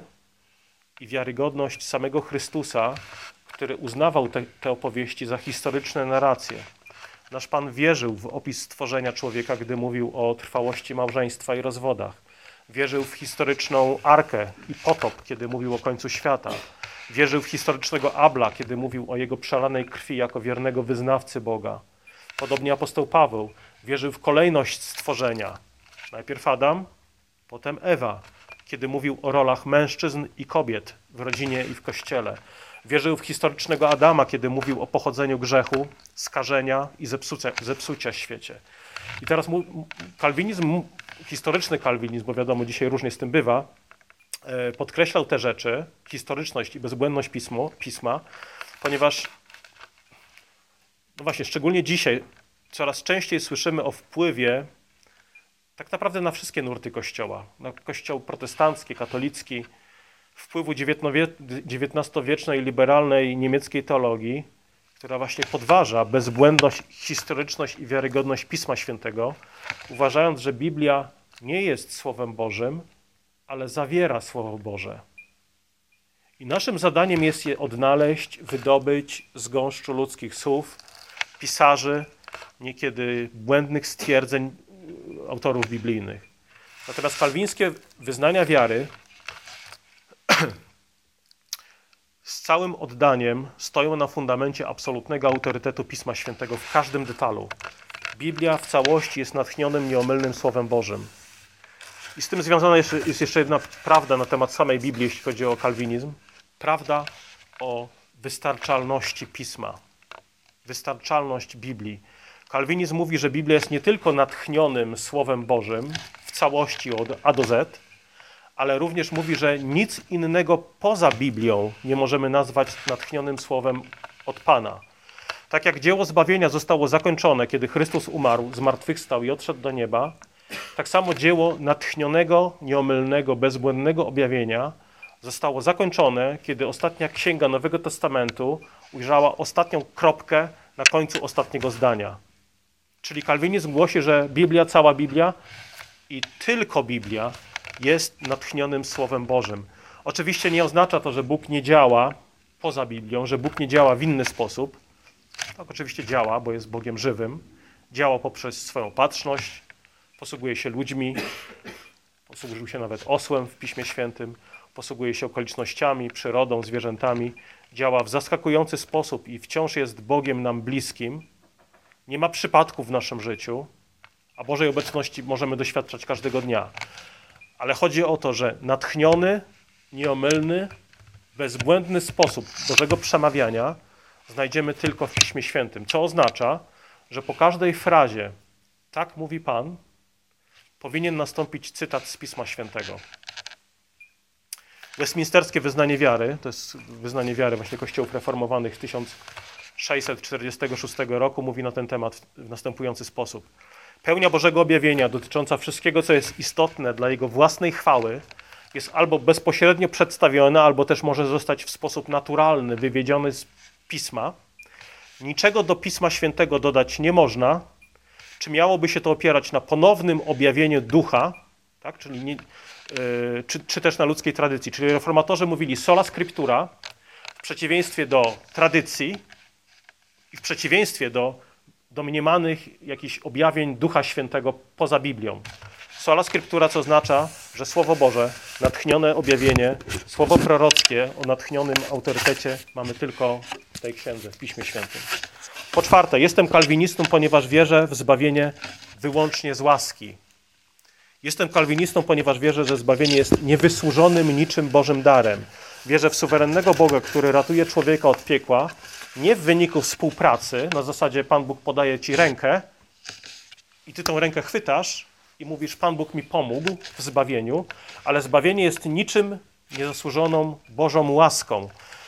i wiarygodność samego Chrystusa, który uznawał te, te opowieści za historyczne narracje. Nasz Pan wierzył w opis stworzenia człowieka, gdy mówił o trwałości małżeństwa i rozwodach. Wierzył w historyczną Arkę i potop, kiedy mówił o końcu świata. Wierzył w historycznego Abla, kiedy mówił o jego przelanej krwi jako wiernego wyznawcy Boga. Podobnie apostoł Paweł wierzył w kolejność stworzenia. Najpierw Adam, potem Ewa, kiedy mówił o rolach mężczyzn i kobiet w rodzinie i w Kościele. Wierzył w historycznego Adama, kiedy mówił o pochodzeniu grzechu, skażenia i zepsucia, zepsucia w świecie. I teraz kalwinizm, historyczny kalwinizm, bo wiadomo, dzisiaj różnie z tym bywa, podkreślał te rzeczy, historyczność i bezbłędność pismu, pisma, ponieważ no właśnie, szczególnie dzisiaj coraz częściej słyszymy o wpływie tak naprawdę na wszystkie nurty Kościoła, na Kościół protestancki, katolicki, wpływu dziewiętnastowiecznej liberalnej niemieckiej teologii, która właśnie podważa bezbłędność, historyczność i wiarygodność Pisma Świętego, uważając, że Biblia nie jest Słowem Bożym, ale zawiera Słowo Boże. I naszym zadaniem jest je odnaleźć, wydobyć z gąszczu ludzkich słów, pisarzy, niekiedy błędnych stwierdzeń autorów biblijnych. Natomiast kalwińskie wyznania wiary z całym oddaniem stoją na fundamencie absolutnego autorytetu Pisma Świętego w każdym detalu. Biblia w całości jest natchnionym, nieomylnym Słowem Bożym. I z tym związana jest, jest jeszcze jedna prawda na temat samej Biblii, jeśli chodzi o kalwinizm. Prawda o wystarczalności Pisma. Wystarczalność Biblii. Kalwinizm mówi, że Biblia jest nie tylko natchnionym Słowem Bożym w całości od A do Z, ale również mówi, że nic innego poza Biblią nie możemy nazwać natchnionym Słowem od Pana. Tak jak dzieło zbawienia zostało zakończone, kiedy Chrystus umarł, zmartwychwstał i odszedł do nieba, tak samo dzieło natchnionego, nieomylnego, bezbłędnego objawienia zostało zakończone, kiedy ostatnia księga Nowego Testamentu ujrzała ostatnią kropkę na końcu ostatniego zdania. Czyli kalwinizm głosi, że Biblia, cała Biblia i tylko Biblia jest natchnionym Słowem Bożym. Oczywiście nie oznacza to, że Bóg nie działa poza Biblią, że Bóg nie działa w inny sposób. Tak, oczywiście działa, bo jest Bogiem żywym. Działa poprzez swoją opatrzność, posługuje się ludźmi, posłużył się nawet osłem w Piśmie Świętym, posługuje się okolicznościami, przyrodą, zwierzętami. Działa w zaskakujący sposób i wciąż jest Bogiem nam bliskim. Nie ma przypadków w naszym życiu, a Bożej obecności możemy doświadczać każdego dnia. Ale chodzi o to, że natchniony, nieomylny, bezbłędny sposób Bożego przemawiania znajdziemy tylko w Piśmie Świętym, co oznacza, że po każdej frazie "tak mówi Pan" powinien nastąpić cytat z Pisma Świętego. Westminsterskie wyznanie wiary, to jest wyznanie wiary właśnie kościołów reformowanych tysiąc sześćset czterdziestego szóstego roku, mówi na ten temat w następujący sposób. Pełnia Bożego objawienia dotycząca wszystkiego, co jest istotne dla Jego własnej chwały, jest albo bezpośrednio przedstawiona, albo też może zostać w sposób naturalny wywiedziony z Pisma. Niczego do Pisma Świętego dodać nie można. Czy miałoby się to opierać na ponownym objawieniu ducha, tak? Czyli nie, yy, czy, czy też na ludzkiej tradycji. Czyli reformatorzy mówili sola scriptura w przeciwieństwie do tradycji i w przeciwieństwie do domniemanych jakichś objawień Ducha Świętego poza Biblią. Sola scriptura, co oznacza, że Słowo Boże, natchnione objawienie, Słowo prorockie o natchnionym autorytecie mamy tylko w tej księdze, w Piśmie Świętym. Po czwarte, jestem kalwinistą, ponieważ wierzę w zbawienie wyłącznie z łaski. Jestem kalwinistą, ponieważ wierzę, że zbawienie jest niewysłużonym niczym Bożym darem. Wierzę w suwerennego Boga, który ratuje człowieka od piekła, nie w wyniku współpracy, na zasadzie Pan Bóg podaje ci rękę i ty tą rękę chwytasz i mówisz, Pan Bóg mi pomógł w zbawieniu, ale zbawienie jest niczym niezasłużoną Bożą łaską.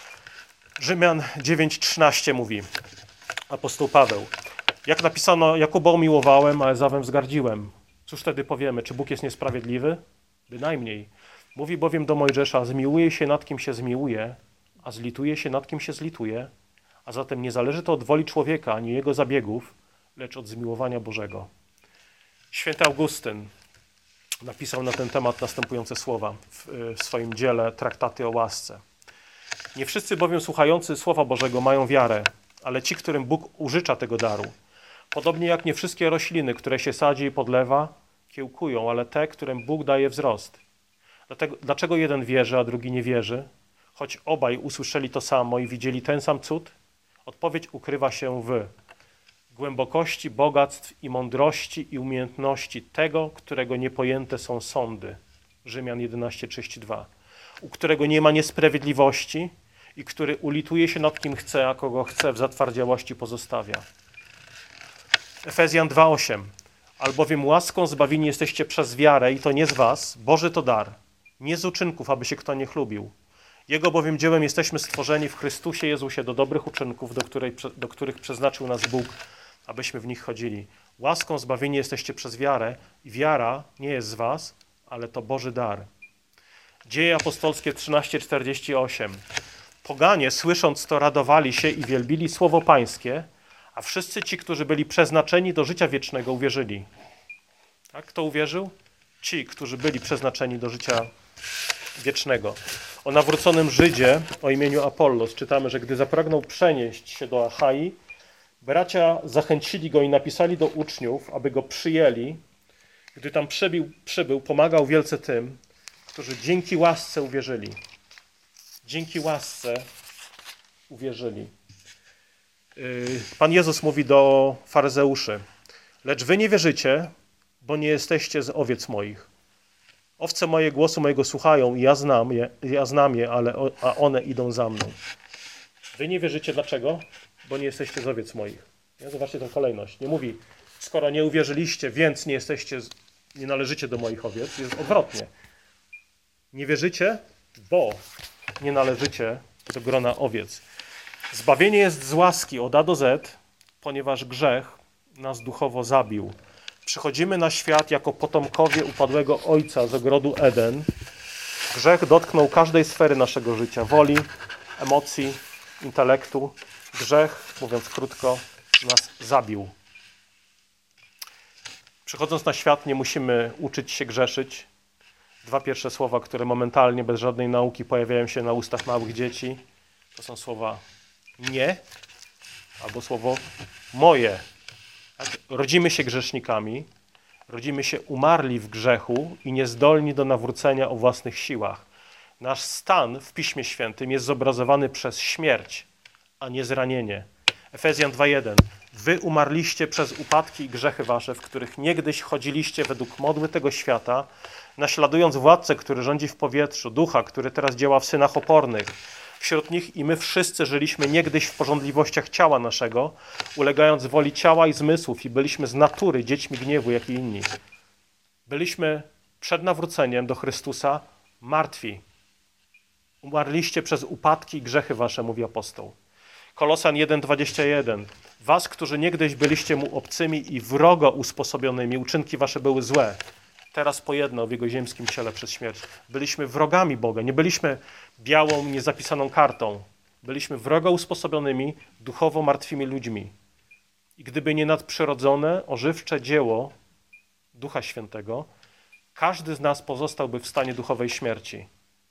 Rzymian dziewięć trzynaście mówi apostoł Paweł. Jak napisano, Jakuba umiłowałem, a Ezawem wzgardziłem. Cóż wtedy powiemy? Czy Bóg jest niesprawiedliwy? Bynajmniej. Mówi bowiem do Mojżesza, zmiłuje się nad kim się zmiłuje, a zlituje się nad kim się zlituje. A zatem nie zależy to od woli człowieka, ani jego zabiegów, lecz od zmiłowania Bożego. Święty Augustyn napisał na ten temat następujące słowa w, w swoim dziele Traktaty o łasce. Nie wszyscy bowiem słuchający Słowa Bożego mają wiarę, ale ci, którym Bóg użycza tego daru. Podobnie jak nie wszystkie rośliny, które się sadzi i podlewa, kiełkują, ale te, którym Bóg daje wzrost. Dlatego, dlaczego jeden wierzy, a drugi nie wierzy? Choć obaj usłyszeli to samo i widzieli ten sam cud, odpowiedź ukrywa się w głębokości bogactw i mądrości i umiejętności tego, którego niepojęte są sądy. Rzymian jedenaście trzydzieści dwa. U którego nie ma niesprawiedliwości i który ulituje się nad kim chce, a kogo chce w zatwardziałości pozostawia. Efezjan dwa osiem. Albowiem łaską zbawieni jesteście przez wiarę i to nie z was, Boży to dar, nie z uczynków, aby się kto nie chlubił. Jego bowiem dziełem jesteśmy stworzeni w Chrystusie Jezusie do dobrych uczynków, do, której, do których przeznaczył nas Bóg, abyśmy w nich chodzili. Łaską zbawieni jesteście przez wiarę i wiara nie jest z was, ale to Boży dar. Dzieje apostolskie trzynaście czterdzieści osiem. Poganie, słysząc to, radowali się i wielbili słowo Pańskie, a wszyscy ci, którzy byli przeznaczeni do życia wiecznego, uwierzyli. Tak? Kto uwierzył? Ci, którzy byli przeznaczeni do życia wiecznego. O nawróconym Żydzie o imieniu Apollos czytamy, że gdy zapragnął przenieść się do Achai, bracia zachęcili go i napisali do uczniów, aby go przyjęli. Gdy tam przybył, przybył, pomagał wielce tym, którzy dzięki łasce uwierzyli. Dzięki łasce uwierzyli. Pan Jezus mówi do faryzeuszy: lecz wy nie wierzycie, bo nie jesteście z owiec moich. Owce moje głosu mojego słuchają i ja znam je, ja znam je, ale o, a one idą za mną. Wy nie wierzycie dlaczego? Bo nie jesteście z owiec moich. Ja, zobaczcie tę kolejność. Nie mówi, skoro nie uwierzyliście, więc nie jesteście, nie należycie do moich owiec. Jest odwrotnie. Nie wierzycie, bo nie należycie do grona owiec. Zbawienie jest z łaski od A do Z, ponieważ grzech nas duchowo zabił. Przychodzimy na świat jako potomkowie upadłego ojca z ogrodu Eden. Grzech dotknął każdej sfery naszego życia, woli, emocji, intelektu. Grzech, mówiąc krótko, nas zabił. Przychodząc na świat nie musimy uczyć się grzeszyć. Dwa pierwsze słowa, które momentalnie, bez żadnej nauki pojawiają się na ustach małych dzieci, to są słowa nie albo słowo moje. Tak? Rodzimy się grzesznikami, rodzimy się umarli w grzechu i niezdolni do nawrócenia o własnych siłach. Nasz stan w Piśmie Świętym jest zobrazowany przez śmierć, a nie zranienie. Efezjan dwa jeden. Wy umarliście przez upadki i grzechy wasze, w których niegdyś chodziliście według modły tego świata, naśladując władcę, który rządzi w powietrzu, ducha, który teraz działa w synach opornych. Wśród nich i my wszyscy żyliśmy niegdyś w porządliwościach ciała naszego, ulegając woli ciała i zmysłów i byliśmy z natury dziećmi gniewu, jak i inni. Byliśmy przed nawróceniem do Chrystusa martwi. Umarliście przez upadki i grzechy wasze, mówi apostoł. Kolosan jeden dwadzieścia jeden. Was, którzy niegdyś byliście mu obcymi i wrogo usposobionymi, uczynki wasze były złe. Teraz pojednał w jego ziemskim ciele przez śmierć. Byliśmy wrogami Boga, nie byliśmy białą, niezapisaną kartą. Byliśmy wrogo usposobionymi, duchowo martwymi ludźmi. I gdyby nie nadprzyrodzone, ożywcze dzieło Ducha Świętego, każdy z nas pozostałby w stanie duchowej śmierci.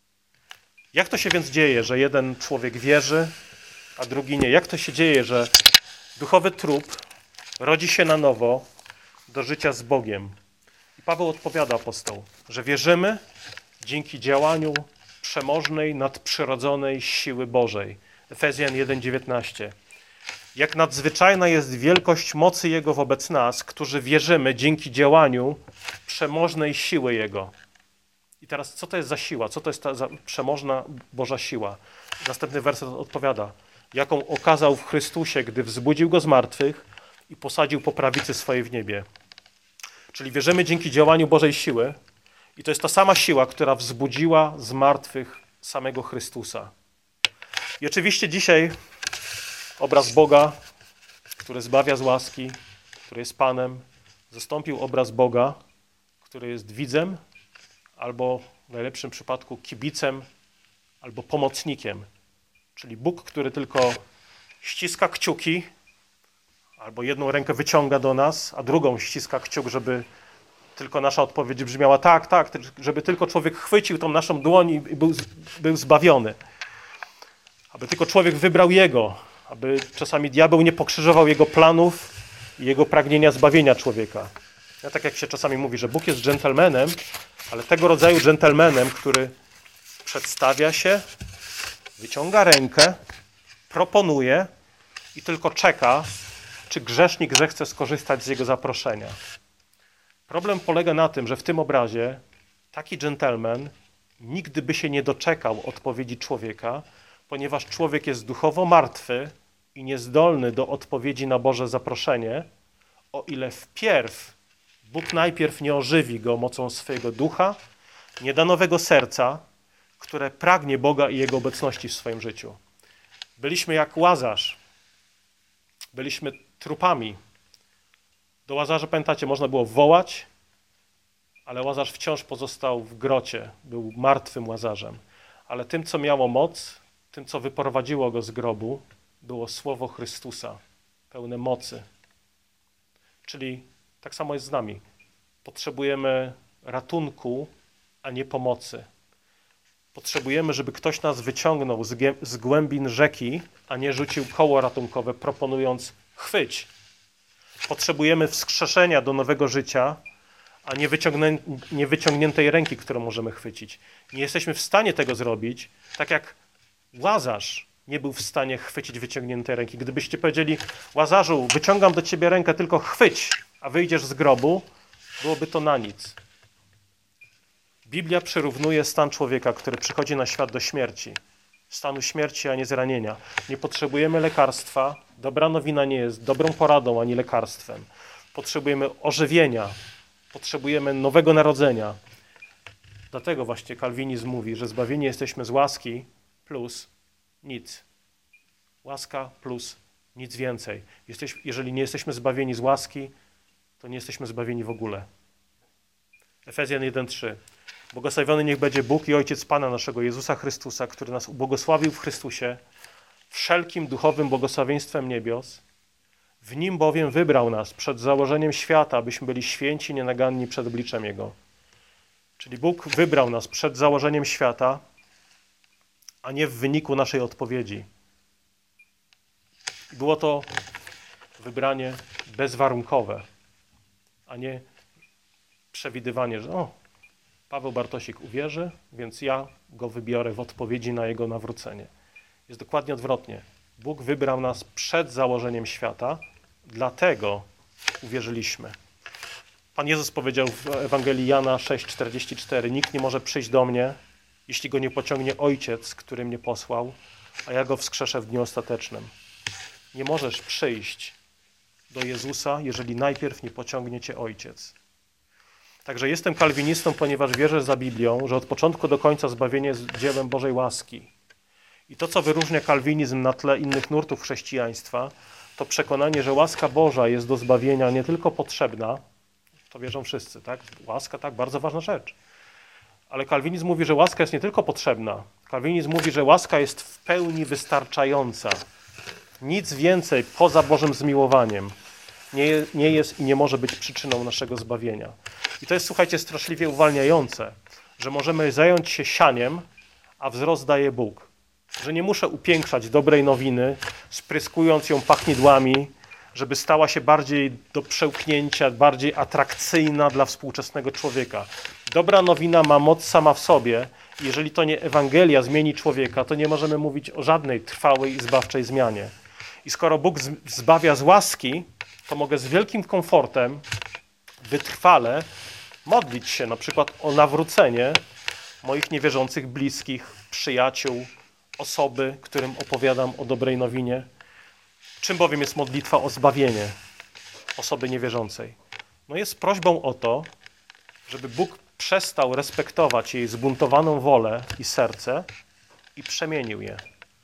Jak to się więc dzieje, że jeden człowiek wierzy, a drugi nie? Jak to się dzieje, że duchowy trup rodzi się na nowo do życia z Bogiem? I Paweł odpowiada apostoł, że wierzymy dzięki działaniu przemożnej, nadprzyrodzonej siły Bożej. Efezjan jeden dziewiętnaście. Jak nadzwyczajna jest wielkość mocy Jego wobec nas, którzy wierzymy dzięki działaniu przemożnej siły Jego. I teraz co to jest za siła? Co to jest ta za przemożna Boża siła? Następny werset odpowiada. Jaką okazał w Chrystusie, gdy wzbudził Go z martwych i posadził po prawicy swojej w niebie. Czyli wierzymy dzięki działaniu Bożej siły i to jest ta sama siła, która wzbudziła z martwych samego Chrystusa. I oczywiście dzisiaj obraz Boga, który zbawia z łaski, który jest Panem, zastąpił obraz Boga, który jest widzem albo w najlepszym przypadku kibicem albo pomocnikiem. Czyli Bóg, który tylko ściska kciuki albo jedną rękę wyciąga do nas, a drugą ściska kciuk, żeby tylko nasza odpowiedź brzmiała tak, tak, żeby tylko człowiek chwycił tą naszą dłoń i był, był zbawiony. Aby tylko człowiek wybrał Jego, aby czasami diabeł nie pokrzyżował Jego planów i Jego pragnienia zbawienia człowieka. Ja, tak jak się czasami mówi, że Bóg jest dżentelmenem, ale tego rodzaju dżentelmenem, który przedstawia się, wyciąga rękę, proponuje i tylko czeka, czy grzesznik zechce skorzystać z jego zaproszenia. Problem polega na tym, że w tym obrazie taki dżentelmen nigdy by się nie doczekał odpowiedzi człowieka, ponieważ człowiek jest duchowo martwy i niezdolny do odpowiedzi na Boże zaproszenie, o ile wpierw Bóg najpierw nie ożywi go mocą swojego ducha, Nie da nowego serca, które pragnie Boga i Jego obecności w swoim życiu. Byliśmy jak Łazarz. Byliśmy trupami. Do Łazarza, pamiętacie, można było wołać, ale Łazarz wciąż pozostał w grocie. Był martwym Łazarzem. Ale tym, co miało moc, tym, co wyprowadziło go z grobu, było słowo Chrystusa, pełne mocy. Czyli tak samo jest z nami. Potrzebujemy ratunku, a nie pomocy. Potrzebujemy, żeby ktoś nas wyciągnął z, gie- z głębin rzeki, a nie rzucił koło ratunkowe, proponując chwyć. Potrzebujemy wskrzeszenia do nowego życia, a nie, wyciągnię- nie wyciągniętej ręki, którą możemy chwycić. Nie jesteśmy w stanie tego zrobić, tak jak Łazarz nie był w stanie chwycić wyciągniętej ręki. Gdybyście powiedzieli, Łazarzu, wyciągam do ciebie rękę, tylko chwyć, a wyjdziesz z grobu, byłoby to na nic. Biblia przyrównuje stan człowieka, który przychodzi na świat do śmierci. Stanu śmierci, a nie zranienia. Nie potrzebujemy lekarstwa. Dobra nowina nie jest dobrą poradą, ani lekarstwem. Potrzebujemy ożywienia. Potrzebujemy nowego narodzenia. Dlatego właśnie kalwinizm mówi, że zbawieni jesteśmy z łaski plus nic. Łaska plus nic więcej. Jesteś, jeżeli nie jesteśmy zbawieni z łaski, to nie jesteśmy zbawieni w ogóle. Efezjan jeden trzy. Błogosławiony niech będzie Bóg i Ojciec Pana naszego Jezusa Chrystusa, który nas ubłogosławił w Chrystusie wszelkim duchowym błogosławieństwem niebios. W Nim bowiem wybrał nas przed założeniem świata, abyśmy byli święci, nienaganni przed obliczem Jego. Czyli Bóg wybrał nas przed założeniem świata, a nie w wyniku naszej odpowiedzi. Było to wybranie bezwarunkowe, a nie przewidywanie, że o, Paweł Bartosik uwierzy, więc ja go wybiorę w odpowiedzi na jego nawrócenie. Jest dokładnie odwrotnie. Bóg wybrał nas przed założeniem świata, dlatego uwierzyliśmy. Pan Jezus powiedział w Ewangelii Jana sześć czterdzieści cztery: nikt nie może przyjść do mnie, jeśli go nie pociągnie Ojciec, który mnie posłał, a ja go wskrzeszę w dniu ostatecznym. Nie możesz przyjść do Jezusa, jeżeli najpierw nie pociągnie cię Ojciec. Także jestem kalwinistą, ponieważ wierzę za Biblią, że od początku do końca zbawienie jest dziełem Bożej łaski. I to, co wyróżnia kalwinizm na tle innych nurtów chrześcijaństwa, to przekonanie, że łaska Boża jest do zbawienia nie tylko potrzebna, to wierzą wszyscy, tak? Łaska, tak, bardzo ważna rzecz. Ale kalwinizm mówi, że łaska jest nie tylko potrzebna. Kalwinizm mówi, że łaska jest w pełni wystarczająca. Nic więcej poza Bożym zmiłowaniem nie, nie jest i nie może być przyczyną naszego zbawienia. I to jest, słuchajcie, straszliwie uwalniające, że możemy zająć się sianiem, a wzrost daje Bóg. Że nie muszę upiększać dobrej nowiny, spryskując ją pachnidłami, żeby stała się bardziej do przełknięcia, bardziej atrakcyjna dla współczesnego człowieka. Dobra nowina ma moc sama w sobie. Jeżeli to nie Ewangelia zmieni człowieka, to nie możemy mówić o żadnej trwałej i zbawczej zmianie. I skoro Bóg zbawia z łaski, to mogę z wielkim komfortem, wytrwale modlić się na przykład o nawrócenie moich niewierzących bliskich, przyjaciół, osoby, którym opowiadam o dobrej nowinie. Czym bowiem jest modlitwa o zbawienie osoby niewierzącej? No jest prośbą o to, żeby Bóg przestał respektować jej zbuntowaną wolę i serce i przemienił je.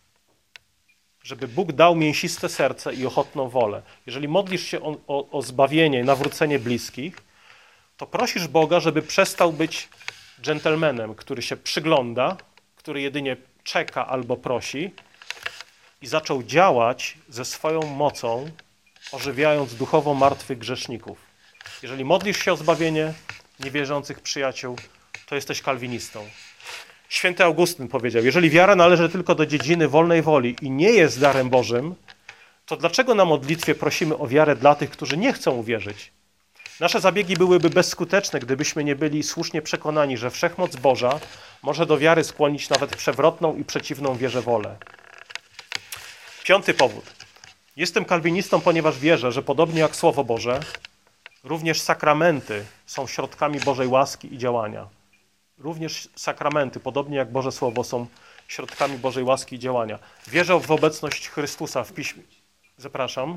Żeby Bóg dał mięsiste serce i ochotną wolę. Jeżeli modlisz się o, o, o zbawienie, nawrócenie bliskich, to prosisz Boga, żeby przestał być dżentelmenem, który się przygląda, który jedynie czeka albo prosi i zaczął działać ze swoją mocą, ożywiając duchowo martwych grzeszników. Jeżeli modlisz się o zbawienie niewierzących przyjaciół, to jesteś kalwinistą. Święty Augustyn powiedział, jeżeli wiara należy tylko do dziedziny wolnej woli i nie jest darem Bożym, to dlaczego na modlitwie prosimy o wiarę dla tych, którzy nie chcą uwierzyć? Nasze zabiegi byłyby bezskuteczne, gdybyśmy nie byli słusznie przekonani, że wszechmoc Boża może do wiary skłonić nawet przewrotną i przeciwną wierze wolę. Piąty powód. Jestem kalwinistą, ponieważ wierzę, że podobnie jak Słowo Boże, również sakramenty są środkami Bożej łaski i działania. Również sakramenty, podobnie jak Boże Słowo, są środkami Bożej łaski i działania. Wierzę w obecność Chrystusa w Piśmie. Zapraszam.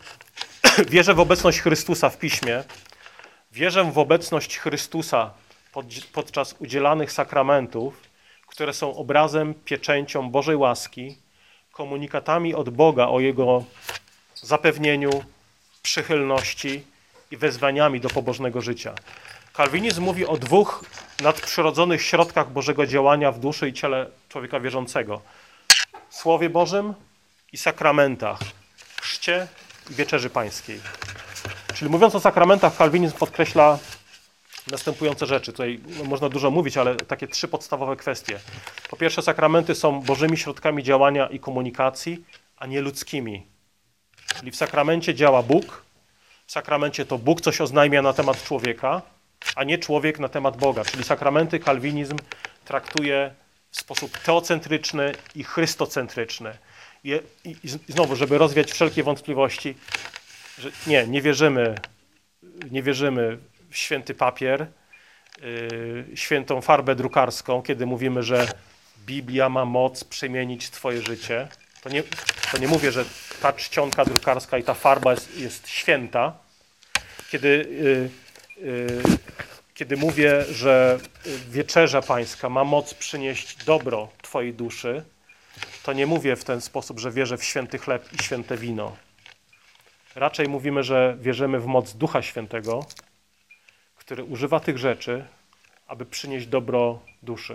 Wierzę w obecność Chrystusa w Piśmie. Wierzę w obecność Chrystusa pod, podczas udzielanych sakramentów, które są obrazem, pieczęcią Bożej łaski, komunikatami od Boga o Jego zapewnieniu, przychylności i wezwaniami do pobożnego życia. Kalwinizm mówi o dwóch nadprzyrodzonych środkach Bożego działania w duszy i ciele człowieka wierzącego. Słowie Bożym i sakramentach, chrzcie i wieczerzy pańskiej. Czyli mówiąc o sakramentach, kalwinizm podkreśla następujące rzeczy. Tutaj można dużo mówić, ale takie trzy podstawowe kwestie. Po pierwsze, sakramenty są Bożymi środkami działania i komunikacji, a nie ludzkimi. Czyli w sakramencie działa Bóg, w sakramencie to Bóg coś oznajmia na temat człowieka, a nie człowiek na temat Boga. Czyli sakramenty kalwinizm traktuje w sposób teocentryczny i chrystocentryczny. I, i, i znowu, żeby rozwiać wszelkie wątpliwości, że nie, nie wierzymy, nie wierzymy w święty papier, yy, świętą farbę drukarską, kiedy mówimy, że Biblia ma moc przemienić twoje życie. To nie, to nie mówię, że ta czcionka drukarska i ta farba jest, jest święta. Kiedy, yy, yy, kiedy mówię, że wieczerza pańska ma moc przynieść dobro twojej duszy, to nie mówię w ten sposób, że wierzę w święty chleb i święte wino. Raczej mówimy, że wierzymy w moc Ducha Świętego, który używa tych rzeczy, aby przynieść dobro duszy.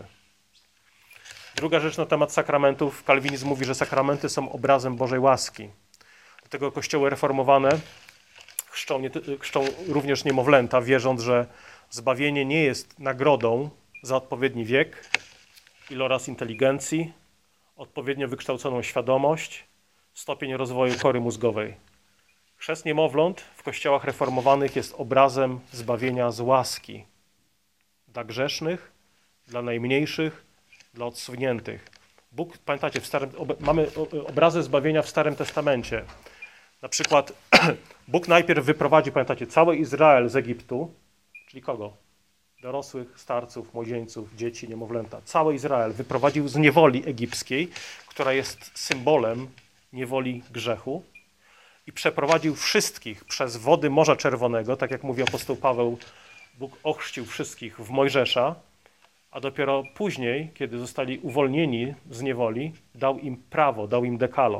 Druga rzecz na temat sakramentów. Kalwinizm mówi, że sakramenty są obrazem Bożej łaski. Dlatego kościoły reformowane chrzczą, nie, chrzczą również niemowlęta, wierząc, że zbawienie nie jest nagrodą za odpowiedni wiek, iloraz inteligencji, odpowiednio wykształconą świadomość, stopień rozwoju kory mózgowej. Chrzest niemowląt w kościołach reformowanych jest obrazem zbawienia z łaski. Dla grzesznych, dla najmniejszych, dla odsuniętych. Bóg, pamiętacie, w Starym, mamy obrazy zbawienia w Starym Testamencie. Na przykład Bóg najpierw wyprowadził, pamiętacie, cały Izrael z Egiptu, czyli kogo? Dorosłych, starców, młodzieńców, dzieci, niemowlęta. Cały Izrael wyprowadził z niewoli egipskiej, która jest symbolem niewoli grzechu, i przeprowadził wszystkich przez wody Morza Czerwonego, tak jak mówi apostoł Paweł, Bóg ochrzcił wszystkich w Mojżesza, a dopiero później, kiedy zostali uwolnieni z niewoli, dał im prawo, dał im dekalog.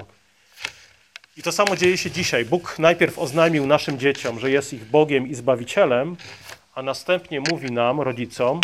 I to samo dzieje się dzisiaj. Bóg najpierw oznajmił naszym dzieciom, że jest ich Bogiem i Zbawicielem, a następnie mówi nam, rodzicom,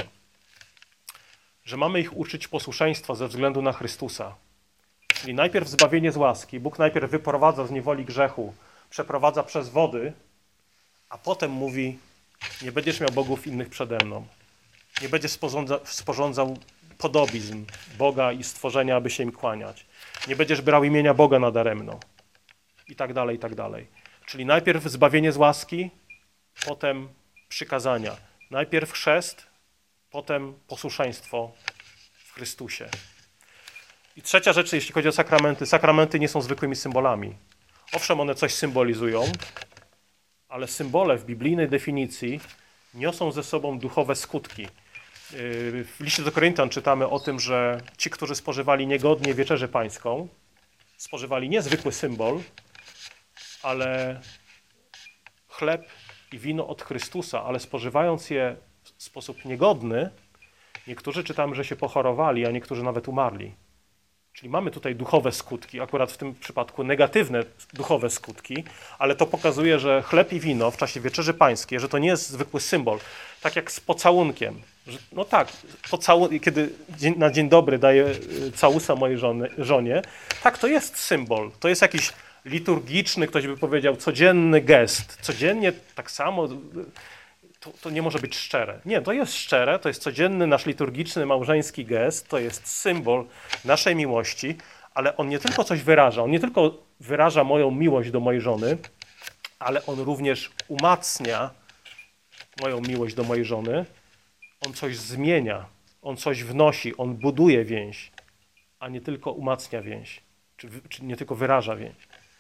że mamy ich uczyć posłuszeństwa ze względu na Chrystusa. Czyli najpierw zbawienie z łaski. Bóg najpierw wyprowadza z niewoli grzechu, przeprowadza przez wody, a potem mówi, nie będziesz miał bogów innych przede mną. Nie będziesz sporządza, sporządzał podobizn Boga i stworzenia, aby się im kłaniać. Nie będziesz brał imienia Boga nadaremno. I tak dalej, i tak dalej. Czyli najpierw zbawienie z łaski, potem przykazania. Najpierw chrzest, potem posłuszeństwo w Chrystusie. I trzecia rzecz, jeśli chodzi o sakramenty. Sakramenty nie są zwykłymi symbolami. Owszem, one coś symbolizują, ale symbole w biblijnej definicji niosą ze sobą duchowe skutki. W liście do Koryntian czytamy o tym, że ci, którzy spożywali niegodnie wieczerzę pańską, spożywali niezwykły symbol, ale chleb i wino od Chrystusa, ale spożywając je w sposób niegodny, niektórzy czytamy, że się pochorowali, a niektórzy nawet umarli. Czyli mamy tutaj duchowe skutki, akurat w tym przypadku negatywne duchowe skutki, ale to pokazuje, że chleb i wino w czasie wieczerzy pańskiej, że to nie jest zwykły symbol, tak jak z pocałunkiem. Że, no tak, pocałun- kiedy dzień, na dzień dobry daję całusa mojej żony, żonie, tak, to jest symbol, to jest jakiś liturgiczny, ktoś by powiedział, codzienny gest. Codziennie tak samo, to, to nie może być szczere. Nie, to jest szczere, to jest codzienny nasz liturgiczny, małżeński gest, to jest symbol naszej miłości, ale on nie tylko coś wyraża, on nie tylko wyraża moją miłość do mojej żony, ale on również umacnia moją miłość do mojej żony, on coś zmienia, on coś wnosi, on buduje więź, a nie tylko umacnia więź, czy, czy nie tylko wyraża więź.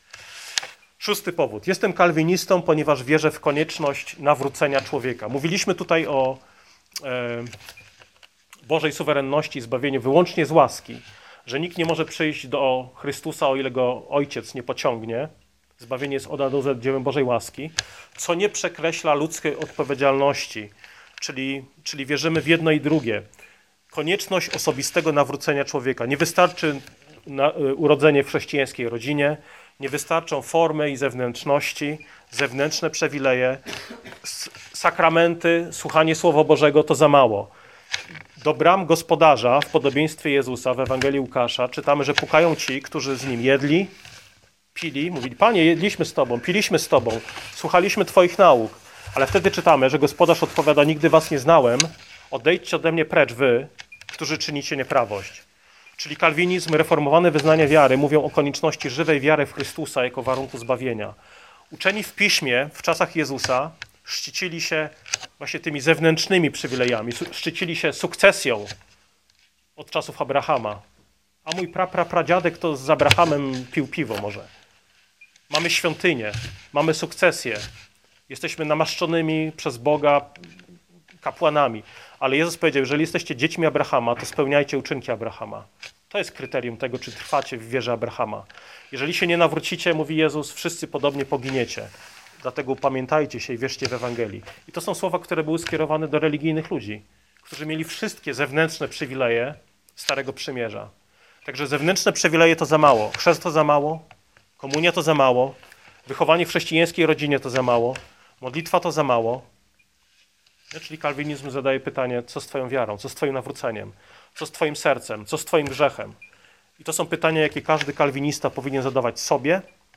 Szósty powód. Jestem kalwinistą, ponieważ wierzę w konieczność nawrócenia człowieka. Mówiliśmy tutaj o e, Bożej suwerenności i zbawieniu wyłącznie z łaski, że nikt nie może przyjść do Chrystusa, o ile go Ojciec nie pociągnie. Zbawienie jest od A do Z dziełem Bożej łaski, co nie przekreśla ludzkiej odpowiedzialności, czyli, czyli wierzymy w jedno i drugie. Konieczność osobistego nawrócenia człowieka. Nie wystarczy na, urodzenie w chrześcijańskiej rodzinie, nie wystarczą formy i zewnętrzności, zewnętrzne przywileje, sakramenty, słuchanie Słowa Bożego to za mało. Do bram gospodarza w podobieństwie Jezusa w Ewangelii Łukasza czytamy, że pukają ci, którzy z nim jedli, pili, mówili: Panie, jedliśmy z Tobą, piliśmy z Tobą, słuchaliśmy Twoich nauk. Ale wtedy czytamy, że gospodarz odpowiada: nigdy was nie znałem, odejdźcie ode mnie precz wy, którzy czynicie nieprawość. Czyli kalwinizm, reformowane wyznania wiary mówią o konieczności żywej wiary w Chrystusa jako warunku zbawienia. Uczeni w Piśmie w czasach Jezusa szczycili się właśnie tymi zewnętrznymi przywilejami, szczycili się sukcesją od czasów Abrahama. A mój pra, pra, pradziadek to z Abrahamem pił piwo może. Mamy świątynię, mamy sukcesję. Jesteśmy namaszczonymi przez Boga kapłanami. Ale Jezus powiedział: jeżeli jesteście dziećmi Abrahama, to spełniajcie uczynki Abrahama. To jest kryterium tego, czy trwacie w wierze Abrahama. Jeżeli się nie nawrócicie, mówi Jezus, wszyscy podobnie poginiecie. Dlatego pamiętajcie się i wierzcie w Ewangelii. I to są słowa, które były skierowane do religijnych ludzi, którzy mieli wszystkie zewnętrzne przywileje Starego Przymierza. Także zewnętrzne przywileje to za mało, chrzest to za mało, komunia to za mało, wychowanie w chrześcijańskiej rodzinie to za mało, modlitwa to za mało. Czyli kalwinizm zadaje pytanie: co z twoją wiarą, co z twoim nawróceniem, co z twoim sercem, co z twoim grzechem? I to są pytania, jakie każdy kalwinista powinien zadawać sobie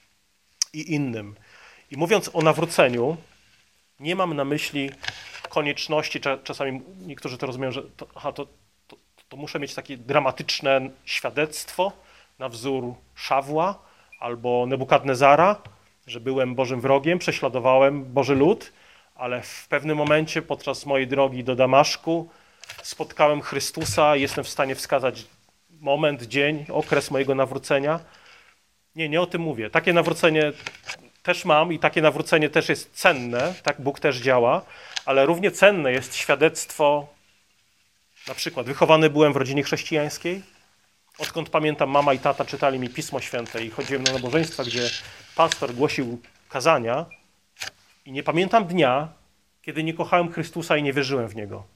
i innym. I mówiąc o nawróceniu, nie mam na myśli konieczności, czasami niektórzy to rozumieją, że to, aha, to, to, to muszę mieć takie dramatyczne świadectwo na wzór Szawła albo Nebukadnezara, że byłem Bożym wrogiem, prześladowałem Boży lud, ale w pewnym momencie podczas mojej drogi do Damaszku spotkałem Chrystusa i jestem w stanie wskazać moment, dzień, okres mojego nawrócenia. Nie, nie o tym mówię. Takie nawrócenie też mam i takie nawrócenie też jest cenne, tak Bóg też działa, ale równie cenne jest świadectwo, na przykład wychowany byłem w rodzinie chrześcijańskiej, odkąd pamiętam, mama i tata czytali mi Pismo Święte i chodziłem na nabożeństwa, gdzie pastor głosił kazania i nie pamiętam dnia, kiedy nie kochałem Chrystusa i nie wierzyłem w Niego.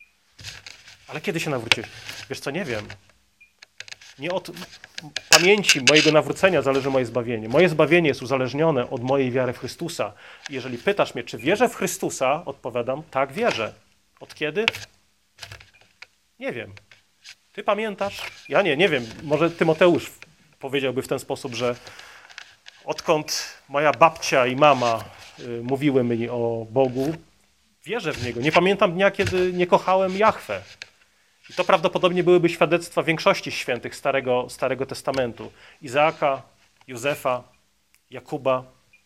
Ale kiedy się nawróciłeś? Wiesz co, nie wiem. Nie od pamięci mojego nawrócenia zależy moje zbawienie. Moje zbawienie jest uzależnione od mojej wiary w Chrystusa. I jeżeli pytasz mnie, czy wierzę w Chrystusa, odpowiadam: tak, wierzę. Od kiedy? Nie wiem. Ty pamiętasz? Ja nie, nie wiem. Może Tymoteusz powiedziałby w ten sposób, że odkąd moja babcia i mama y, mówiły mi o Bogu, wierzę w Niego. Nie pamiętam dnia, kiedy nie kochałem Jahwe. I to prawdopodobnie byłyby świadectwa większości świętych Starego, Starego Testamentu. Izaaka, Józefa, Jakuba.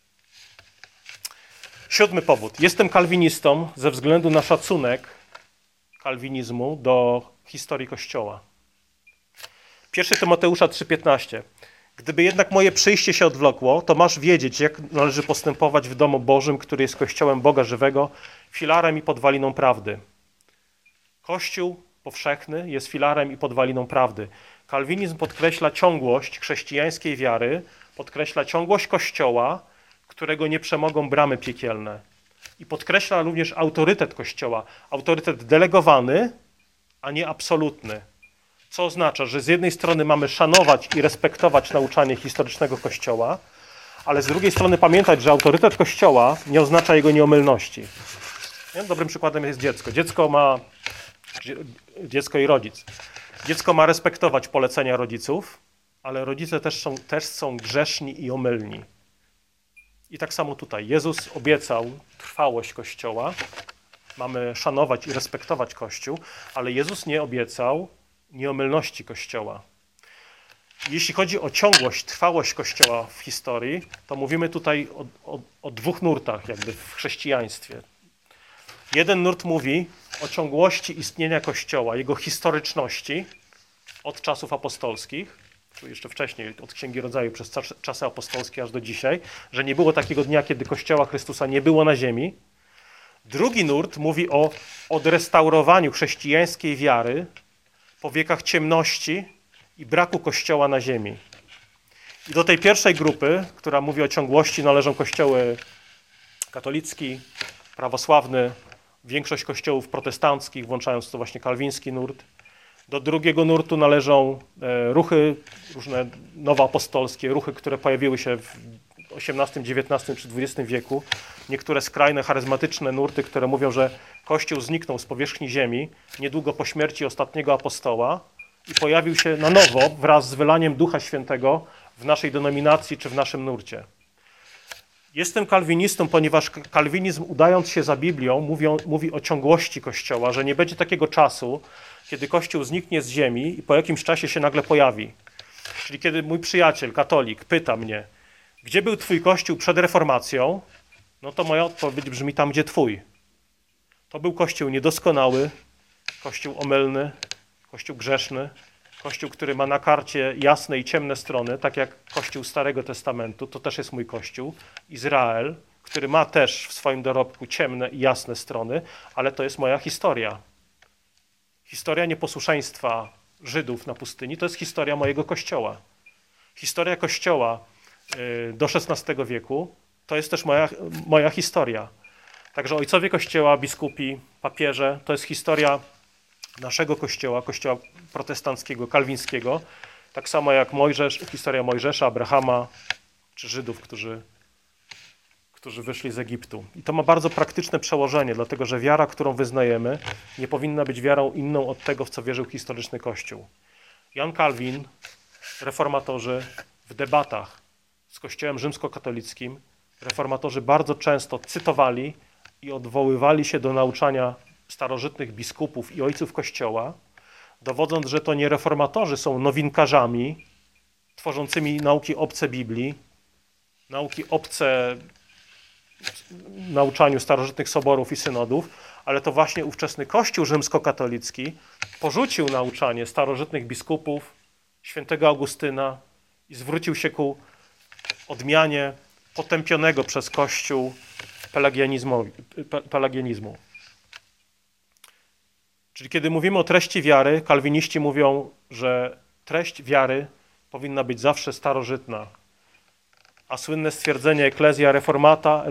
Siódmy powód. Jestem kalwinistą ze względu na szacunek kalwinizmu do historii Kościoła. Pierwszy Tymoteusza trzy piętnaście. Gdyby jednak moje przyjście się odwlokło, to masz wiedzieć, jak należy postępować w domu Bożym, który jest Kościołem Boga żywego, filarem i podwaliną prawdy. Kościół powszechny jest filarem i podwaliną prawdy. Kalwinizm podkreśla ciągłość chrześcijańskiej wiary, podkreśla ciągłość Kościoła, którego nie przemogą bramy piekielne. I podkreśla również autorytet Kościoła. Autorytet delegowany, a nie absolutny. Co oznacza, że z jednej strony mamy szanować i respektować nauczanie historycznego Kościoła, ale z drugiej strony pamiętać, że autorytet Kościoła nie oznacza jego nieomylności. Nie? Dobrym przykładem jest dziecko. Dziecko ma, dziecko i rodzic. Dziecko ma respektować polecenia rodziców, ale rodzice też są, też są grzeszni i omylni. I tak samo tutaj. Jezus obiecał trwałość Kościoła. Mamy szanować i respektować Kościół, ale Jezus nie obiecał nieomylności Kościoła. Jeśli chodzi o ciągłość, trwałość Kościoła w historii, to mówimy tutaj o, o, o dwóch nurtach jakby w chrześcijaństwie. Jeden nurt mówi o ciągłości istnienia Kościoła, jego historyczności od czasów apostolskich, czy jeszcze wcześniej, od Księgi Rodzaju przez czasy apostolskie aż do dzisiaj, że nie było takiego dnia, kiedy Kościoła Chrystusa nie było na ziemi. Drugi nurt mówi o odrestaurowaniu chrześcijańskiej wiary po wiekach ciemności i braku Kościoła na ziemi. I do tej pierwszej grupy, która mówi o ciągłości, należą kościoły katolicki, prawosławny, większość kościołów protestanckich, włączając to właśnie kalwiński nurt. Do drugiego nurtu należą ruchy różne nowoapostolskie, ruchy, które pojawiły się w osiemnastym, dziewiętnastym czy dwudziestym wieku. Niektóre skrajne, charyzmatyczne nurty, które mówią, że Kościół zniknął z powierzchni ziemi niedługo po śmierci ostatniego apostoła i pojawił się na nowo wraz z wylaniem Ducha Świętego w naszej denominacji czy w naszym nurcie. Jestem kalwinistą, ponieważ kalwinizm, udając się za Biblią, mówią, mówi o ciągłości Kościoła, że nie będzie takiego czasu, kiedy Kościół zniknie z ziemi i po jakimś czasie się nagle pojawi. Czyli kiedy mój przyjaciel, katolik, pyta mnie, gdzie był twój Kościół przed reformacją, no to moja odpowiedź brzmi tam, gdzie twój. To był Kościół niedoskonały, Kościół omylny, Kościół grzeszny, Kościół, który ma na karcie jasne i ciemne strony, tak jak Kościół Starego Testamentu, to też jest mój Kościół, Izrael, który ma też w swoim dorobku ciemne i jasne strony, ale to jest moja historia. Historia nieposłuszeństwa Żydów na pustyni to jest historia mojego Kościoła. Historia Kościoła do szesnastego wieku to jest też moja, moja historia. Także ojcowie Kościoła, biskupi, papieże, to jest historia naszego Kościoła, Kościoła protestanckiego, kalwińskiego, tak samo jak Mojżesz, historia Mojżesza, Abrahama, czy Żydów, którzy, którzy wyszli z Egiptu. I to ma bardzo praktyczne przełożenie, dlatego że wiara, którą wyznajemy, nie powinna być wiarą inną od tego, w co wierzył historyczny Kościół. Jan Kalwin, reformatorzy w debatach z Kościołem rzymskokatolickim, reformatorzy bardzo często cytowali i odwoływali się do nauczania starożytnych biskupów i ojców Kościoła, dowodząc, że to nie reformatorzy są nowinkarzami tworzącymi nauki obce Biblii, nauki obce nauczaniu starożytnych soborów i synodów, ale to właśnie ówczesny Kościół rzymskokatolicki porzucił nauczanie starożytnych biskupów, świętego Augustyna i zwrócił się ku odmianie potępionego przez Kościół pelagianizmu. pelagianizmu. Czyli kiedy mówimy o treści wiary, kalwiniści mówią, że treść wiary powinna być zawsze starożytna. A słynne stwierdzenie Ecclesia reformata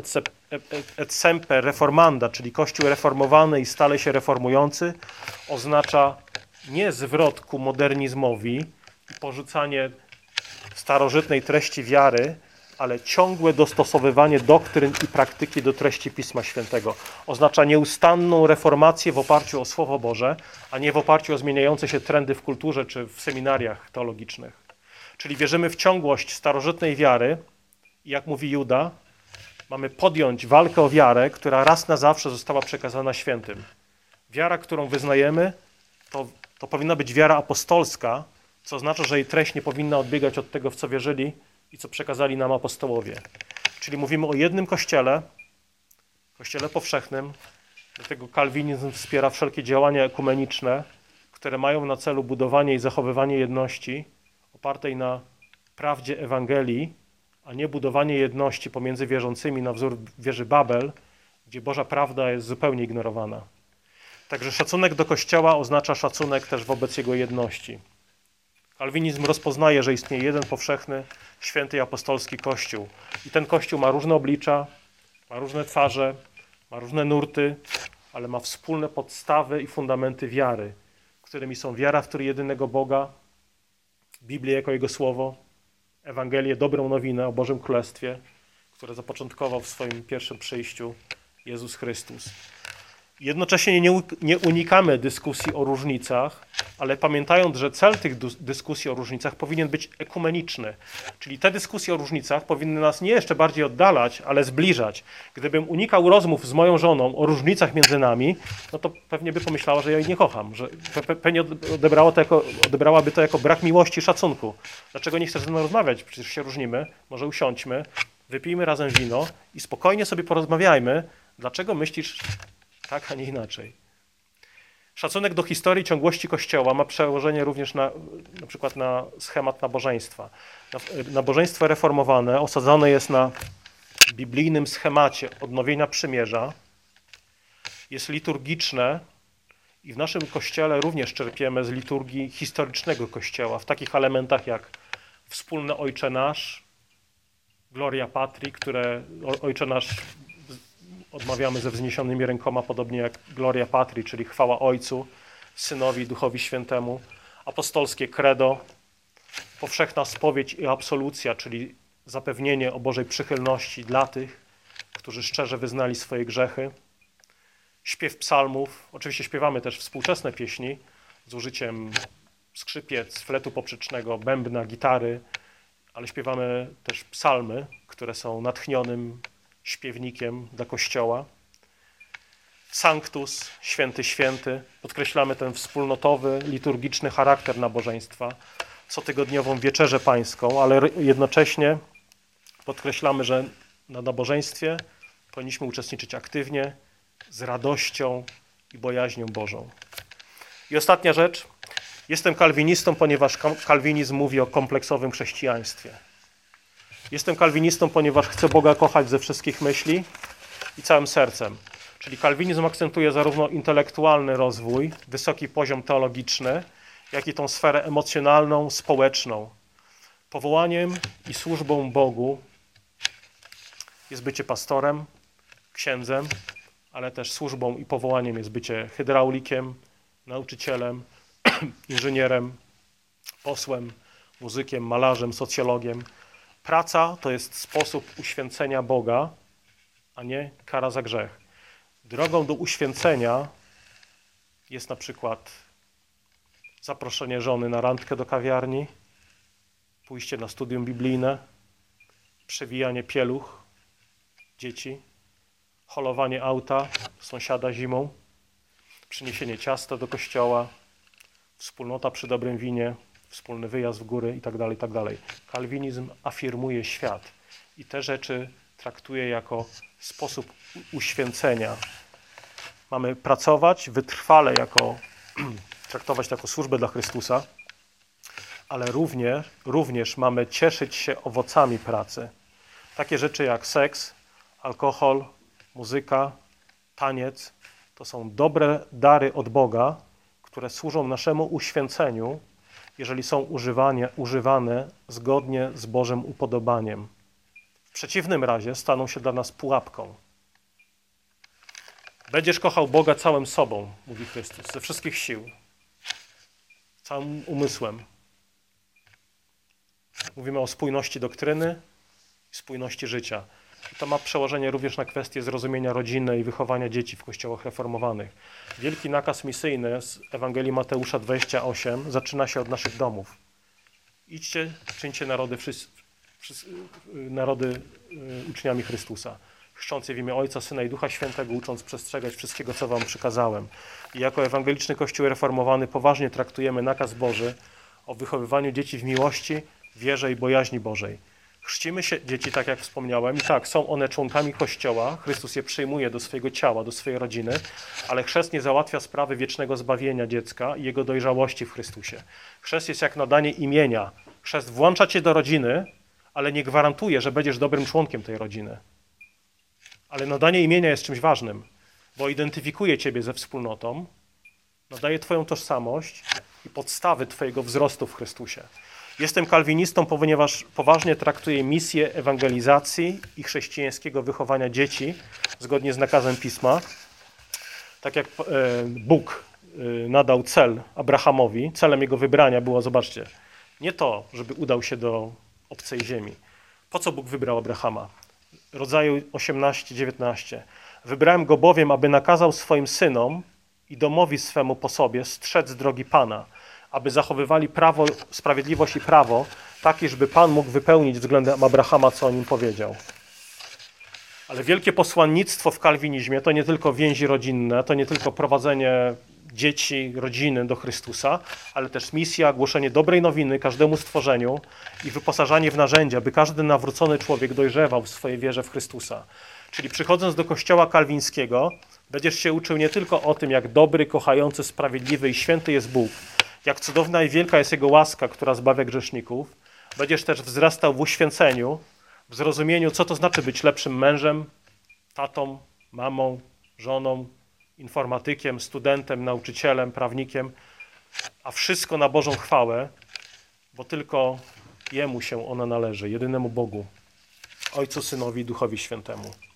et semper reformanda, czyli Kościół reformowany i stale się reformujący, oznacza nie zwrot ku modernizmowi i porzucanie starożytnej treści wiary, ale ciągłe dostosowywanie doktryn i praktyki do treści Pisma Świętego. Oznacza nieustanną reformację w oparciu o Słowo Boże, a nie w oparciu o zmieniające się trendy w kulturze czy w seminariach teologicznych. Czyli wierzymy w ciągłość starożytnej wiary i jak mówi Juda, mamy podjąć walkę o wiarę, która raz na zawsze została przekazana świętym. Wiara, którą wyznajemy, to, to powinna być wiara apostolska, co oznacza, że jej treść nie powinna odbiegać od tego, w co wierzyli i co przekazali nam apostołowie. Czyli mówimy o jednym Kościele, Kościele powszechnym, dlatego kalwinizm wspiera wszelkie działania ekumeniczne, które mają na celu budowanie i zachowywanie jedności opartej na prawdzie Ewangelii, a nie budowanie jedności pomiędzy wierzącymi na wzór wieży Babel, gdzie Boża prawda jest zupełnie ignorowana. Także szacunek do Kościoła oznacza szacunek też wobec jego jedności. Kalwinizm rozpoznaje, że istnieje jeden powszechny, święty i apostolski Kościół. I ten Kościół ma różne oblicza, ma różne twarze, ma różne nurty, ale ma wspólne podstawy i fundamenty wiary, którymi są wiara w trójjedynego Boga, Biblię jako Jego Słowo, Ewangelię, dobrą nowinę o Bożym Królestwie, które zapoczątkował w swoim pierwszym przyjściu Jezus Chrystus. Jednocześnie nie unikamy dyskusji o różnicach, ale pamiętając, że cel tych dyskusji o różnicach powinien być ekumeniczny. Czyli te dyskusje o różnicach powinny nas nie jeszcze bardziej oddalać, ale zbliżać. Gdybym unikał rozmów z moją żoną o różnicach między nami, no to pewnie by pomyślała, że ja jej nie kocham, że pewnie odebrała to jako, odebrałaby to jako brak miłości i szacunku. Dlaczego nie chcesz ze mną rozmawiać? Przecież się różnimy, może usiądźmy, wypijmy razem wino i spokojnie sobie porozmawiajmy, dlaczego myślisz tak, a nie inaczej. Szacunek do historii ciągłości Kościoła ma przełożenie również na, na przykład na schemat nabożeństwa. Nabożeństwo reformowane osadzone jest na biblijnym schemacie odnowienia przymierza, jest liturgiczne i w naszym Kościele również czerpiemy z liturgii historycznego Kościoła, w takich elementach jak wspólny Ojcze Nasz, Gloria Patri, które Ojcze Nasz odmawiamy ze wzniesionymi rękoma, podobnie jak Gloria Patri, czyli chwała Ojcu, Synowi, Duchowi Świętemu. Apostolskie credo, powszechna spowiedź i absolucja, czyli zapewnienie o Bożej przychylności dla tych, którzy szczerze wyznali swoje grzechy. Śpiew psalmów, oczywiście śpiewamy też współczesne pieśni z użyciem skrzypiec, fletu poprzecznego, bębna, gitary, ale śpiewamy też psalmy, które są natchnionym śpiewnikiem dla Kościoła. Sanctus, święty, święty. Podkreślamy ten wspólnotowy, liturgiczny charakter nabożeństwa, cotygodniową wieczerzę pańską, ale jednocześnie podkreślamy, że na nabożeństwie powinniśmy uczestniczyć aktywnie, z radością i bojaźnią Bożą. I ostatnia rzecz. Jestem kalwinistą, ponieważ kalwinizm mówi o kompleksowym chrześcijaństwie. Jestem kalwinistą, ponieważ chcę Boga kochać ze wszystkich myśli i całym sercem. Czyli kalwinizm akcentuje zarówno intelektualny rozwój, wysoki poziom teologiczny, jak i tą sferę emocjonalną, społeczną. Powołaniem i służbą Bogu jest bycie pastorem, księdzem, ale też służbą i powołaniem jest bycie hydraulikiem, nauczycielem, inżynierem, posłem, muzykiem, malarzem, socjologiem. Praca to jest sposób uświęcenia Boga, a nie kara za grzech. Drogą do uświęcenia jest na przykład zaproszenie żony na randkę do kawiarni, pójście na studium biblijne, przewijanie pieluch dzieci, holowanie auta sąsiada zimą, przyniesienie ciasta do kościoła, wspólnota przy dobrym winie, wspólny wyjazd w góry itd., itd. Kalwinizm afirmuje świat i te rzeczy traktuje jako sposób uświęcenia. Mamy pracować wytrwale, jako, traktować to jako służbę dla Chrystusa, ale również, również mamy cieszyć się owocami pracy. Takie rzeczy jak seks, alkohol, muzyka, taniec to są dobre dary od Boga, które służą naszemu uświęceniu, jeżeli są używanie, używane zgodnie z Bożym upodobaniem. W przeciwnym razie staną się dla nas pułapką. Będziesz kochał Boga całym sobą, mówi Chrystus, ze wszystkich sił, całym umysłem. Mówimy o spójności doktryny i spójności życia. I to ma przełożenie również na kwestię zrozumienia rodziny i wychowania dzieci w kościołach reformowanych. Wielki nakaz misyjny z Ewangelii Mateusza dwudziestego ósmego zaczyna się od naszych domów. Idźcie, czyńcie narody, wszyscy, wszyscy, narody y, uczniami Chrystusa, chrzcząc je w imię Ojca, Syna i Ducha Świętego, ucząc przestrzegać wszystkiego, co wam przykazałem. I jako ewangeliczny Kościół reformowany poważnie traktujemy nakaz Boży o wychowywaniu dzieci w miłości, wierze i bojaźni Bożej. Chrzcimy się dzieci, tak jak wspomniałem, i tak, są one członkami Kościoła, Chrystus je przyjmuje do swojego ciała, do swojej rodziny, ale chrzest nie załatwia sprawy wiecznego zbawienia dziecka i jego dojrzałości w Chrystusie. Chrzest jest jak nadanie imienia. Chrzest włącza cię do rodziny, ale nie gwarantuje, że będziesz dobrym członkiem tej rodziny. Ale nadanie imienia jest czymś ważnym, bo identyfikuje ciebie ze wspólnotą, nadaje twoją tożsamość i podstawy twojego wzrostu w Chrystusie. Jestem kalwinistą, ponieważ poważnie traktuję misję ewangelizacji i chrześcijańskiego wychowania dzieci zgodnie z nakazem Pisma. Tak jak Bóg nadał cel Abrahamowi, celem jego wybrania było, zobaczcie, nie to, żeby udał się do obcej ziemi. Po co Bóg wybrał Abrahama? Rodzaju osiemnaście dziewiętnaście. Wybrałem go bowiem, aby nakazał swoim synom i domowi swemu po sobie strzec drogi Pana, aby zachowywali prawo, sprawiedliwość i prawo, takie, żeby Pan mógł wypełnić względem Abrahama, co o nim powiedział. Ale wielkie posłannictwo w kalwinizmie to nie tylko więzi rodzinne, to nie tylko prowadzenie dzieci, rodziny do Chrystusa, ale też misja, głoszenie dobrej nowiny każdemu stworzeniu i wyposażanie w narzędzia, by każdy nawrócony człowiek dojrzewał w swojej wierze w Chrystusa. Czyli przychodząc do kościoła kalwińskiego, będziesz się uczył nie tylko o tym, jak dobry, kochający, sprawiedliwy i święty jest Bóg, jak cudowna i wielka jest Jego łaska, która zbawia grzeszników. Będziesz też wzrastał w uświęceniu, w zrozumieniu, co to znaczy być lepszym mężem, tatą, mamą, żoną, informatykiem, studentem, nauczycielem, prawnikiem, a wszystko na Bożą chwałę, bo tylko Jemu się ona należy, jedynemu Bogu, Ojcu, Synowi i Duchowi Świętemu.